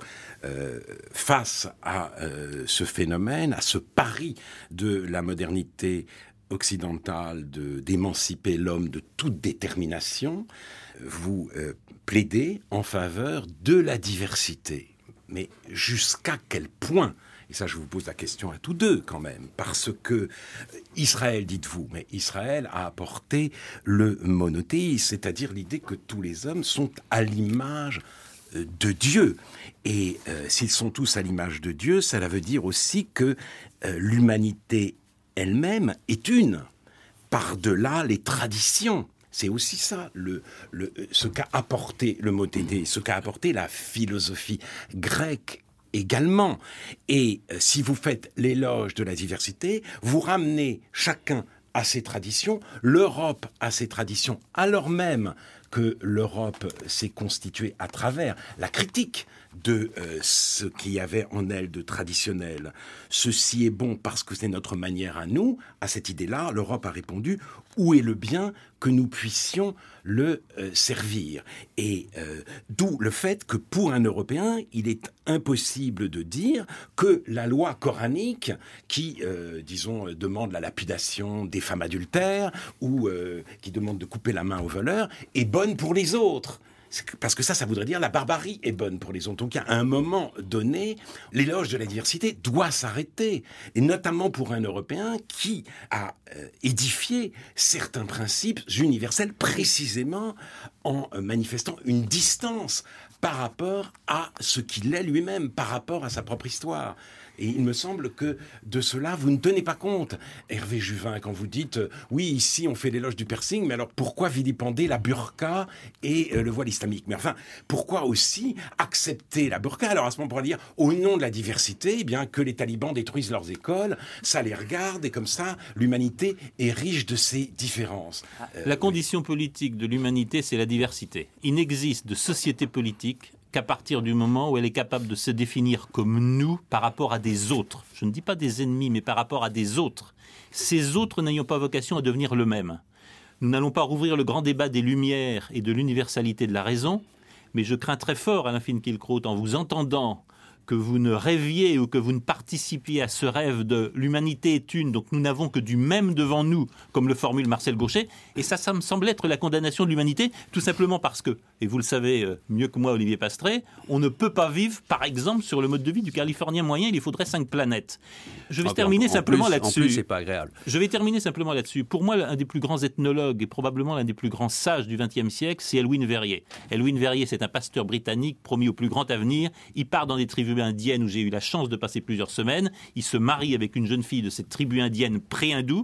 face à ce phénomène, à ce pari de la modernité occidentale d'émanciper l'homme de toute détermination, vous plaidez en faveur de la diversité. Mais jusqu'à quel point ? Et ça, je vous pose la question à tous deux quand même, parce que Israël, dites-vous, mais Israël a apporté le monothéisme, c'est-à-dire l'idée que tous les hommes sont à l'image de Dieu. Et s'ils sont tous à l'image de Dieu, cela veut dire aussi que l'humanité elle-même est une, par-delà les traditions. C'est aussi ça, ce qu'a apporté le monothéisme, ce qu'a apporté la philosophie grecque également. Et si vous faites l'éloge de la diversité, vous ramenez chacun à ses traditions, l'Europe à ses traditions, alors même que l'Europe s'est constituée à travers la critique de ce qu'il y avait en elle de traditionnel. Ceci est bon parce que c'est notre manière à nous. À cette idée-là, l'Europe a répondu « Où est le bien que nous puissions le servir ?» Et d'où le fait que pour un Européen, il est impossible de dire que la loi coranique qui, disons, demande la lapidation des femmes adultères ou qui demande de couper la main aux voleurs est bonne pour les autres. Parce que ça voudrait dire la barbarie est bonne pour les autres. Donc, à un moment donné, l'éloge de la diversité doit s'arrêter. Et notamment pour un Européen qui a édifié certains principes universels précisément en manifestant une distance par rapport à ce qu'il est lui-même, par rapport à sa propre histoire. Et il me semble que de cela, vous ne tenez pas compte, Hervé Juvin, quand vous dites « Oui, ici, on fait l'éloge du piercing, mais alors pourquoi vilipender la burqa et le voile islamique ?» Mais enfin, pourquoi aussi accepter la burqa ? Alors à ce moment, on pourrait dire « Au nom de la diversité, eh bien, que les talibans détruisent leurs écoles, ça les regarde, et comme ça, l'humanité est riche de ses différences. » La condition politique de l'humanité, c'est la diversité. Il n'existe de société politique qu'à partir du moment où elle est capable de se définir comme nous par rapport à des autres. Je ne dis pas des ennemis, mais par rapport à des autres. Ces autres n'ayant pas vocation à devenir le même. Nous n'allons pas rouvrir le grand débat des Lumières et de l'universalité de la raison, mais je crains très fort, Alain Finkielkraut, en vous entendant, que vous ne rêviez ou que vous ne participiez à ce rêve de l'humanité est une, donc nous n'avons que du même devant nous, comme le formule Marcel Gauchet, et ça me semble être la condamnation de l'humanité, tout simplement parce que, et vous le savez mieux que moi Olivier Pastré, on ne peut pas vivre, par exemple, sur le mode de vie du Californien moyen, il lui faudrait 5 planètes. Je vais terminer simplement là-dessus. En plus, c'est pas agréable. Je vais terminer simplement là-dessus. Pour moi, un des plus grands ethnologues et probablement l'un des plus grands sages du XXe siècle, c'est Elwyn Verrier. Elwyn Verrier, c'est un pasteur britannique promis au plus grand avenir. Il part dans des tribus indiennes où j'ai eu la chance de passer plusieurs semaines. Il se marie avec une jeune fille de cette tribu indienne pré-hindoue.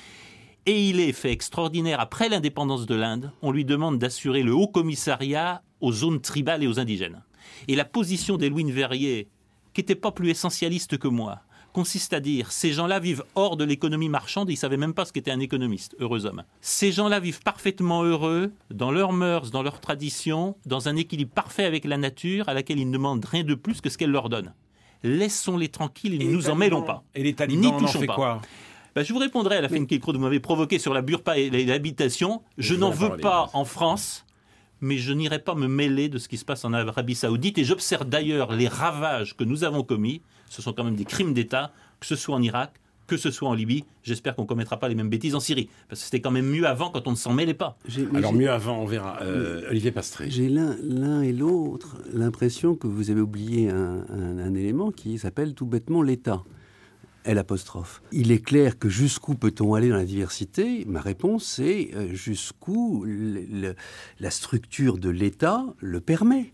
Et il est fait extraordinaire. Après l'indépendance de l'Inde, on lui demande d'assurer le haut commissariat aux zones tribales et aux indigènes. Et la position d'Elwyn Verrier, qui n'était pas plus essentialiste que moi, consiste à dire, ces gens-là vivent hors de l'économie marchande, ils ne savaient même pas ce qu'était un économiste, heureux homme. Ces gens-là vivent parfaitement heureux, dans leurs mœurs, dans leurs traditions, dans un équilibre parfait avec la nature, à laquelle ils ne demandent rien de plus que ce qu'elle leur donne. Laissons-les tranquilles et ne nous en mêlons pas. Et les talibans, n'y touchons en fait pas. quoi ? Je vous répondrai à la fin Kilcrow, vous m'avez provoqué sur la burqa et l'habitation. Je n'en veux pas en France, mais je n'irai pas me mêler de ce qui se passe en Arabie Saoudite. Et j'observe d'ailleurs les ravages que nous avons commis. Ce sont quand même des crimes d'État, que ce soit en Irak, que ce soit en Libye. J'espère qu'on ne commettra pas les mêmes bêtises en Syrie. Parce que c'était quand même mieux avant quand on ne s'en mêlait pas. Mieux avant, on verra. Olivier Pastré. J'ai l'un et l'autre l'impression que vous avez oublié un élément qui s'appelle tout bêtement l'État. L'. Il est clair que jusqu'où peut-on aller dans la diversité ? Ma réponse, c'est jusqu'où la structure de l'État le permet.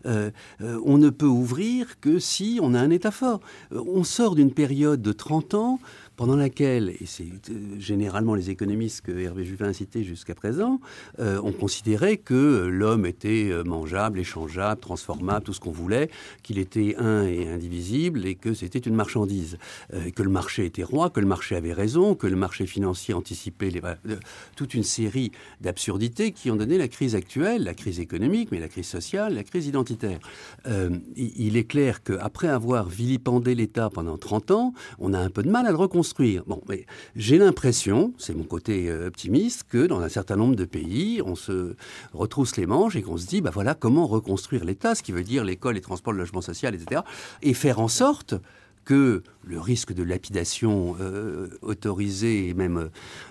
On ne peut ouvrir que si on a un État fort. On sort d'une période de 30 ans pendant laquelle, et c'est généralement les économistes que Hervé Juvin a cités jusqu'à présent, ont considéré que l'homme était mangeable, échangeable, transformable, tout ce qu'on voulait, qu'il était un et indivisible, et que c'était une marchandise, que le marché était roi, que le marché avait raison, que le marché financier anticipait toute une série d'absurdités qui ont donné la crise actuelle, la crise économique, mais la crise sociale, la crise identitaire. Il est clair qu'après avoir vilipendé l'État pendant 30 ans, on a un peu de mal à le reconstruire. Bon, mais j'ai l'impression, c'est mon côté optimiste, que dans un certain nombre de pays, on se retrousse les manches et qu'on se dit, voilà, comment reconstruire l'État, ce qui veut dire l'école, les transports, le logement social, etc., et faire en sorte que le risque de lapidation autorisé et même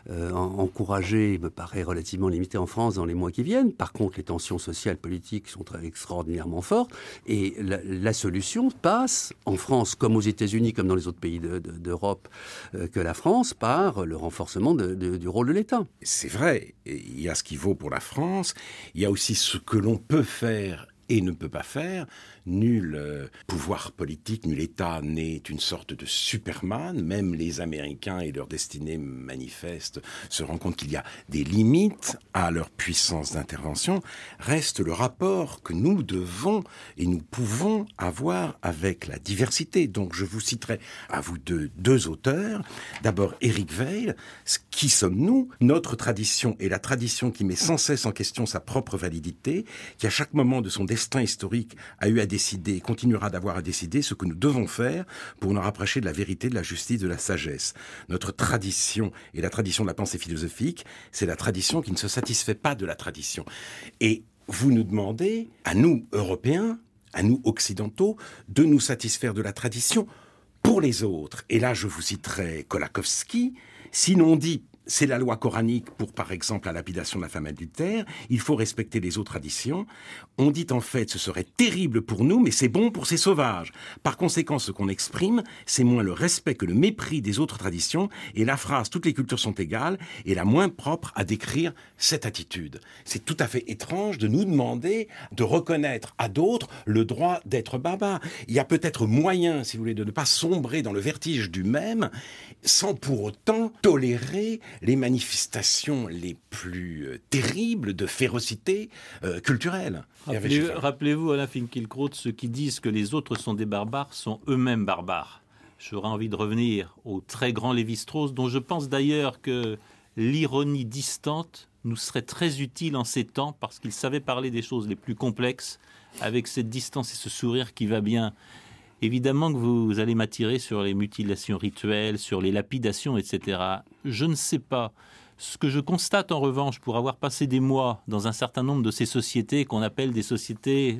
encouragé me paraît relativement limité en France dans les mois qui viennent. Par contre, les tensions sociales, politiques sont extraordinairement fortes. Et la solution passe, en France, comme aux États-Unis, comme dans les autres pays d'Europe, que la France, par le renforcement du rôle de l'État. C'est vrai. Il y a ce qui vaut pour la France. Il y a aussi ce que l'on peut faire et ne peut pas faire. Nul pouvoir politique, nul État n'est une sorte de Superman. Même les Américains et leur destinée manifeste se rendent compte qu'il y a des limites à leur puissance d'intervention. Reste le rapport que nous devons et nous pouvons avoir avec la diversité. Donc je vous citerai à vous deux auteurs. D'abord Éric Weil. Qui sommes-nous ? Notre tradition est la tradition qui met sans cesse en question sa propre validité, qui à chaque moment de son destin historique a eu à décider et continuera d'avoir à décider ce que nous devons faire pour nous rapprocher de la vérité, de la justice, de la sagesse. Notre tradition et la tradition de la pensée philosophique, c'est la tradition qui ne se satisfait pas de la tradition. Et vous nous demandez, à nous Européens, à nous Occidentaux, de nous satisfaire de la tradition pour les autres. Et là, je vous citerai Kolakowski. Si l'on dit c'est la loi coranique pour, par exemple, la lapidation de la femme adultère, il faut respecter les autres traditions. On dit en fait, ce serait terrible pour nous, mais c'est bon pour ces sauvages. Par conséquent, ce qu'on exprime, c'est moins le respect que le mépris des autres traditions, et la phrase « toutes les cultures sont égales » est la moins propre à décrire cette attitude. C'est tout à fait étrange de nous demander de reconnaître à d'autres le droit d'être baba. Il y a peut-être moyen, si vous voulez, de ne pas sombrer dans le vertige du même, sans pour autant tolérer les manifestations les plus terribles de férocité culturelle. Rappelez-vous, Alain Finkielkraut, ceux qui disent que les autres sont des barbares sont eux-mêmes barbares. J'aurais envie de revenir au très grand Lévi-Strauss, dont je pense d'ailleurs que l'ironie distante nous serait très utile en ces temps, parce qu'il savait parler des choses les plus complexes, avec cette distance et ce sourire qui va bien. Évidemment que vous allez m'attirer sur les mutilations rituelles, sur les lapidations, etc. Je ne sais pas. Ce que je constate en revanche, pour avoir passé des mois dans un certain nombre de ces sociétés qu'on appelle des sociétés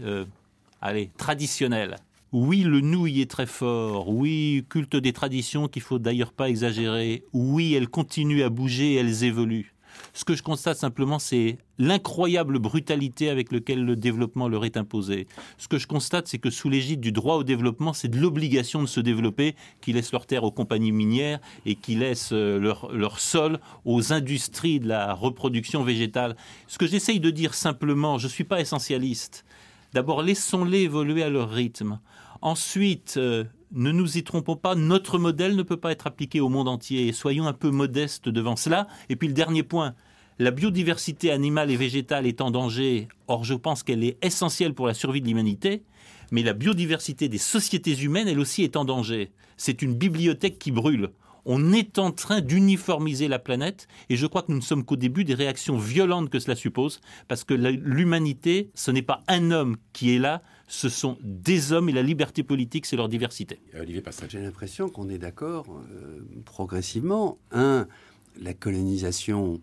traditionnelles. Oui, le nous y est très fort. Oui, culte des traditions qu'il ne faut d'ailleurs pas exagérer. Oui, elles continuent à bouger et elles évoluent. Ce que je constate simplement, c'est l'incroyable brutalité avec laquelle le développement leur est imposé. Ce que je constate, c'est que sous l'égide du droit au développement, c'est de l'obligation de se développer qui laisse leur terre aux compagnies minières et qui laisse leur sol aux industries de la reproduction végétale. Ce que j'essaye de dire simplement, je ne suis pas essentialiste. D'abord, laissons-les évoluer à leur rythme. Ensuite, ne nous y trompons pas, notre modèle ne peut pas être appliqué au monde entier. Soyons un peu modestes devant cela. Et puis le dernier point, la biodiversité animale et végétale est en danger. Or, je pense qu'elle est essentielle pour la survie de l'humanité. Mais la biodiversité des sociétés humaines, elle aussi, est en danger. C'est une bibliothèque qui brûle. On est en train d'uniformiser la planète et je crois que nous ne sommes qu'au début des réactions violentes que cela suppose, parce que l'humanité, ce n'est pas un homme qui est là, ce sont des hommes et la liberté politique, c'est leur diversité. Olivier Pastel, j'ai l'impression qu'on est d'accord progressivement. La colonisation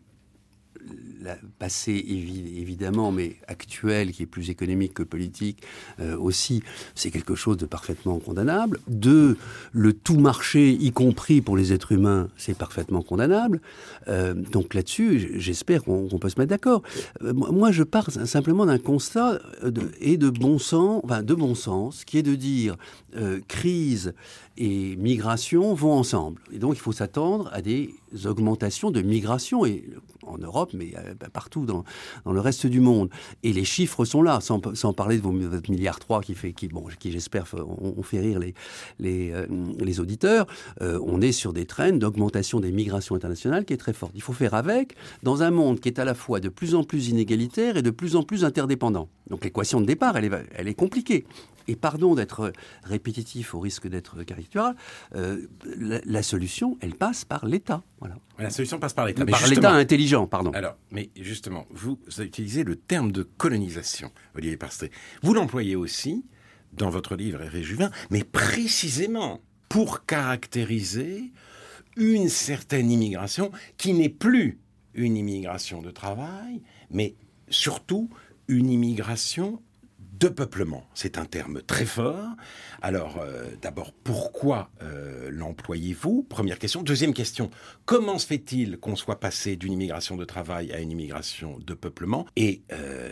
passée évidemment, mais actuelle, qui est plus économique que politique aussi, c'est quelque chose de parfaitement condamnable. 2, le tout marché, y compris pour les êtres humains, c'est parfaitement condamnable. Donc là-dessus, j'espère qu'on peut se mettre d'accord. Moi, je pars simplement d'un constat de bon sens, qui est de dire crise et migration vont ensemble. Et donc, il faut s'attendre à des augmentations de migration. Et en Europe, mais partout dans le reste du monde. Et les chiffres sont là, sans parler de votre milliard 3 qui j'espère on fait rire les auditeurs. On est sur des trends d'augmentation des migrations internationales qui est très forte. Il faut faire avec dans un monde qui est à la fois de plus en plus inégalitaire et de plus en plus interdépendant. Donc l'équation de départ, elle est compliquée. Et pardon d'être répétitif au risque d'être caricatural, la solution, elle passe par l'État. Voilà. La solution passe par l'État. Par l'État intelligent, pardon. Alors, mais justement, vous avez utilisé le terme de colonisation, Olivier Parstré. Vous l'employez aussi dans votre livre Hervé Juvin, mais précisément pour caractériser une certaine immigration qui n'est plus une immigration de travail, mais surtout une immigration de peuplement. C'est un terme très fort. Alors, d'abord, pourquoi l'employez-vous ? Première question. Deuxième question, comment se fait-il qu'on soit passé d'une immigration de travail à une immigration de peuplement ? Et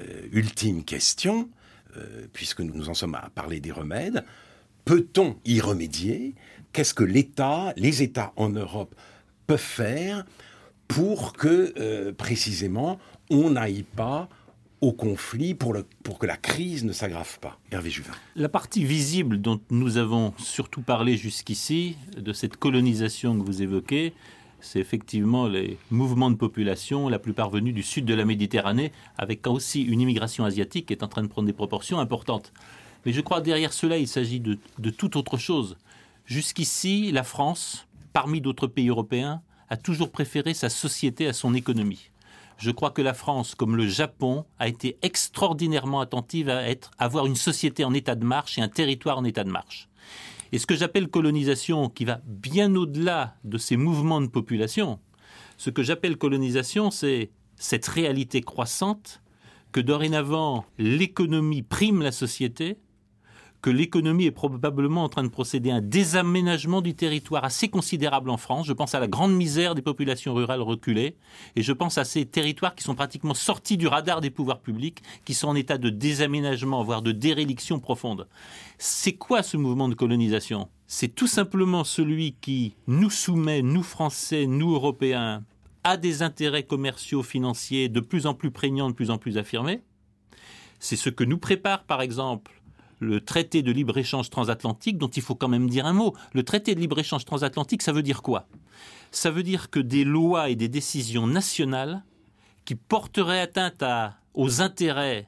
ultime question, puisque nous en sommes à parler des remèdes, peut-on y remédier ? Qu'est-ce que les États en Europe peuvent faire pour que, précisément, on n'aille pas au conflit pour que la crise ne s'aggrave pas. Hervé Juvin. La partie visible dont nous avons surtout parlé jusqu'ici, de cette colonisation que vous évoquez, c'est effectivement les mouvements de population, la plupart venus du sud de la Méditerranée, avec aussi une immigration asiatique qui est en train de prendre des proportions importantes. Mais je crois que derrière cela, il s'agit de toute autre chose. Jusqu'ici, la France, parmi d'autres pays européens, a toujours préféré sa société à son économie. Je crois que la France, comme le Japon, a été extraordinairement attentive à avoir une société en état de marche et un territoire en état de marche. Et ce que j'appelle colonisation, qui va bien au-delà de ces mouvements de population, ce que j'appelle colonisation, c'est cette réalité croissante que dorénavant l'économie prime la société, que l'économie est probablement en train de procéder à un désaménagement du territoire assez considérable en France. Je pense à la grande misère des populations rurales reculées et je pense à ces territoires qui sont pratiquement sortis du radar des pouvoirs publics, qui sont en état de désaménagement, voire de déréliction profonde. C'est quoi ce mouvement de colonisation ? C'est tout simplement celui qui nous soumet, nous Français, nous Européens, à des intérêts commerciaux, financiers de plus en plus prégnants, de plus en plus affirmés. C'est ce que nous prépare, par exemple, le traité de libre-échange transatlantique, dont il faut quand même dire un mot. Le traité de libre-échange transatlantique, ça veut dire quoi ? Ça veut dire que des lois et des décisions nationales qui porteraient atteinte aux intérêts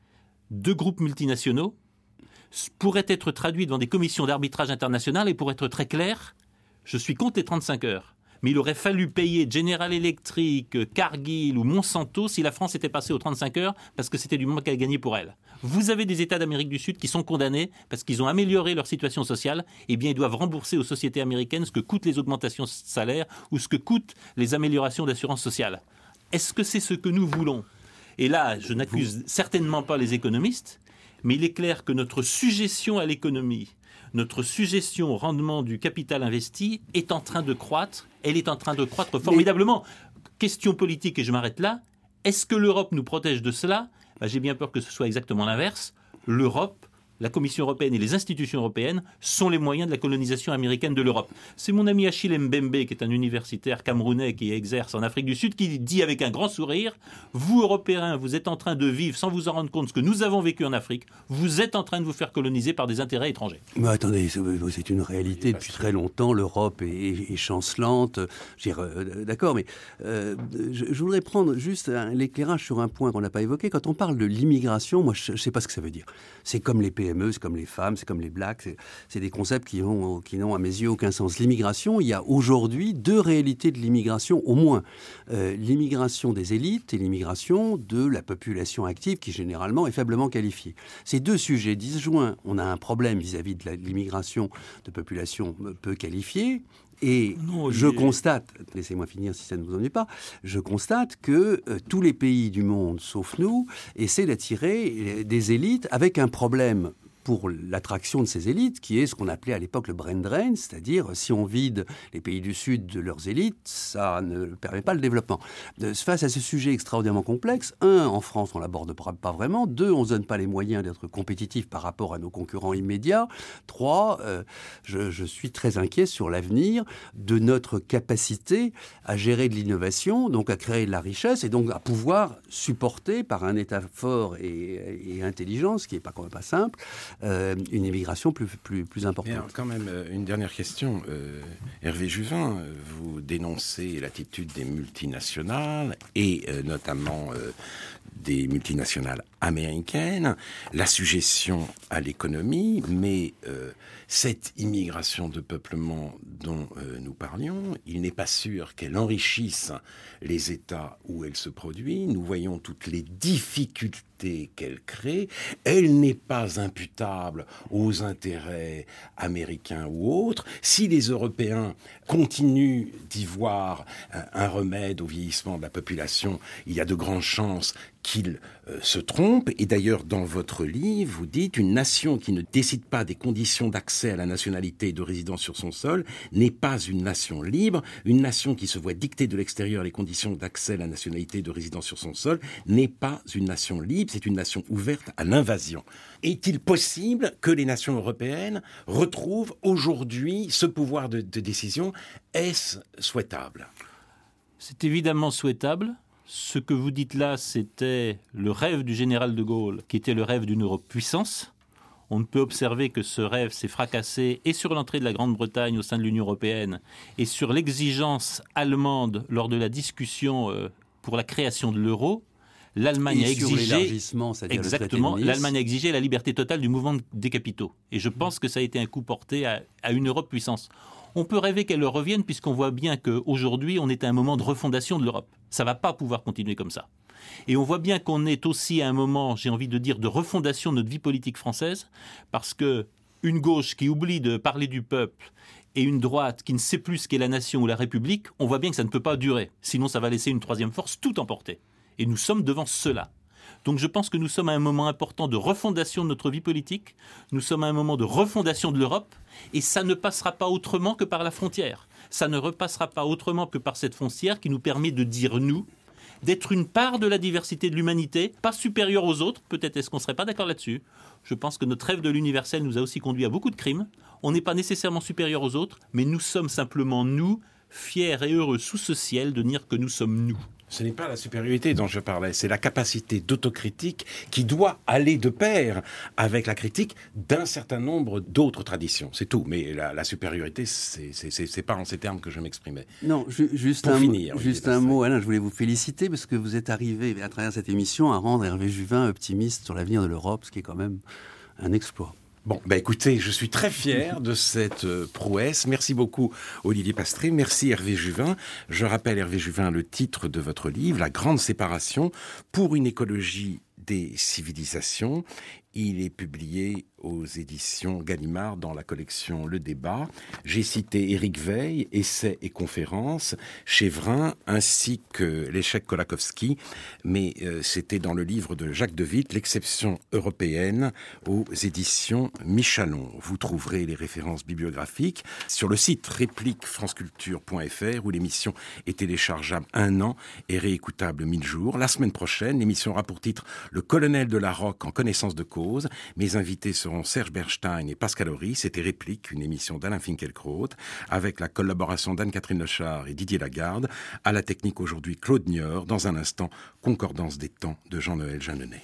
de groupes multinationaux pourraient être traduites dans des commissions d'arbitrage international. Et pour être très clair, je suis contre les 35 heures. Mais il aurait fallu payer General Electric, Cargill ou Monsanto si la France était passée aux 35 heures parce que c'était du manque à gagner pour elle. Vous avez des États d'Amérique du Sud qui sont condamnés parce qu'ils ont amélioré leur situation sociale. Eh bien, ils doivent rembourser aux sociétés américaines ce que coûtent les augmentations de salaire ou ce que coûtent les améliorations d'assurance sociale. Est-ce que c'est ce que nous voulons ? Et là, je n'accuse certainement pas les économistes, mais il est clair que notre sujétion à l'économie, notre sujétion au rendement du capital investi est en train de croître. Elle est en train de croître formidablement. Question politique, et je m'arrête là. Est-ce que l'Europe nous protège de cela ? J'ai bien peur que ce soit exactement l'inverse. L'Europe, la Commission européenne et les institutions européennes sont les moyens de la colonisation américaine de l'Europe. C'est mon ami Achille Mbembe, qui est un universitaire camerounais qui exerce en Afrique du Sud, qui dit avec un grand sourire « Vous, Européens, vous êtes en train de vivre, sans vous en rendre compte, ce que nous avons vécu en Afrique. Vous êtes en train de vous faire coloniser par des intérêts étrangers. » Mais attendez, c'est une réalité depuis très longtemps. L'Europe est chancelante. D'accord, mais je voudrais prendre juste l'éclairage sur un point qu'on n'a pas évoqué. Quand on parle de l'immigration, moi, je ne sais pas ce que ça veut dire. C'est comme les PME, c'est comme les femmes, c'est comme les blacks. C'est des concepts qui n'ont, à mes yeux, aucun sens. L'immigration, il y a aujourd'hui deux réalités de l'immigration, au moins. L'immigration des élites et l'immigration de la population active, qui généralement est faiblement qualifiée. Ces deux sujets disjoints. On a un problème vis-à-vis de l'immigration de population peu qualifiée. Et je constate, laissez-moi finir si ça ne vous ennuie pas, je constate que tous les pays du monde, sauf nous, essaient d'attirer des élites avec un problème pour l'attraction de ces élites, qui est ce qu'on appelait à l'époque le brain drain, c'est-à-dire si on vide les pays du Sud de leurs élites, ça ne permet pas le développement. Face à ce sujet extraordinairement complexe, en France, on l'aborde pas vraiment. 2, on ne se donne pas les moyens d'être compétitif par rapport à nos concurrents immédiats. 3, je suis très inquiet sur l'avenir de notre capacité à gérer de l'innovation, donc à créer de la richesse et donc à pouvoir supporter par un État fort et intelligent, ce qui n'est pas simple, une immigration plus importante. Mais alors, quand même, une dernière question. Hervé Juvin, vous dénoncez l'attitude des multinationales et notamment des multinationales américaines, la suggestion à l'économie, mais cette immigration de peuplement dont nous parlions, il n'est pas sûr qu'elle enrichisse les États où elle se produit. Nous voyons toutes les difficultés qu'elle crée. Elle n'est pas imputable aux intérêts américains ou autres. Si les Européens continuent d'y voir un remède au vieillissement de la population, il y a de grandes chances qu'ils se trompent. Et d'ailleurs, dans votre livre, vous dites « Une nation qui ne décide pas des conditions d'accès à la nationalité et de résidence sur son sol n'est pas une nation libre. Une nation qui se voit dicter de l'extérieur les conditions d'accès à la nationalité et de résidence sur son sol n'est pas une nation libre, c'est une nation ouverte à l'invasion. » Est-il possible que les nations européennes retrouvent aujourd'hui ce pouvoir de décision? Est-ce souhaitable? C'est évidemment souhaitable. Ce que vous dites là, c'était le rêve du général de Gaulle, qui était le rêve d'une Europe puissance. On ne peut observer que ce rêve s'est fracassé et sur l'entrée de la Grande-Bretagne au sein de l'Union européenne et sur l'exigence allemande lors de la discussion pour la création de l'euro. L'Allemagne a exigé exactement. L'Allemagne a exigé la liberté totale du mouvement des capitaux. Et je pense que ça a été un coup porté à une Europe puissance. On peut rêver qu'elle revienne puisqu'on voit bien qu'aujourd'hui, on est à un moment de refondation de l'Europe. Ça ne va pas pouvoir continuer comme ça. Et on voit bien qu'on est aussi à un moment, j'ai envie de dire, de refondation de notre vie politique française, parce qu'une gauche qui oublie de parler du peuple et une droite qui ne sait plus ce qu'est la nation ou la République, on voit bien que ça ne peut pas durer. Sinon, ça va laisser une troisième force tout emporter. Et nous sommes devant cela. Donc je pense que nous sommes à un moment important de refondation de notre vie politique, nous sommes à un moment de refondation de l'Europe, et ça ne passera pas autrement que par la frontière. Ça ne repassera pas autrement que par cette frontière qui nous permet de dire nous, d'être une part de la diversité de l'humanité, pas supérieure aux autres, peut-être est-ce qu'on ne serait pas d'accord là-dessus. Je pense que notre rêve de l'universel nous a aussi conduit à beaucoup de crimes. On n'est pas nécessairement supérieur aux autres, mais nous sommes simplement nous, fiers et heureux sous ce ciel de dire que nous sommes nous. Ce n'est pas la supériorité dont je parlais, c'est la capacité d'autocritique qui doit aller de pair avec la critique d'un certain nombre d'autres traditions. C'est tout. Mais la supériorité, c'est pas en ces termes que je m'exprimais. Non, juste un mot, Alain, je voulais vous féliciter parce que vous êtes arrivé à travers cette émission à rendre Hervé Juvin optimiste sur l'avenir de l'Europe, ce qui est quand même un exploit. Bon, écoutez, je suis très fier de cette prouesse. Merci beaucoup Olivier Pastré, merci Hervé Juvin. Je rappelle Hervé Juvin le titre de votre livre, La Grande Séparation pour une écologie des civilisations. Il est publié aux éditions Gallimard dans la collection Le Débat. J'ai cité Éric Veil, Essais et conférences, Chévrin, ainsi que l'échec Kolakowski, mais c'était dans le livre de Jacques de Witt, L'exception européenne, aux éditions Michalon. Vous trouverez les références bibliographiques sur le site répliquefranceculture.fr où l'émission est téléchargeable 1 an et réécoutable 1000 jours. La semaine prochaine, l'émission aura pour titre Le colonel de la Roque en connaissance de cause. Mes invités seront Serge Bernstein et Pascal Horry. C'était Réplique, une émission d'Alain Finkielkraut, avec la collaboration d'Anne-Catherine Lechard et Didier Lagarde. À la technique aujourd'hui, Claude Niort. Dans un instant, Concordance des temps de Jean-Noël Jeanneney.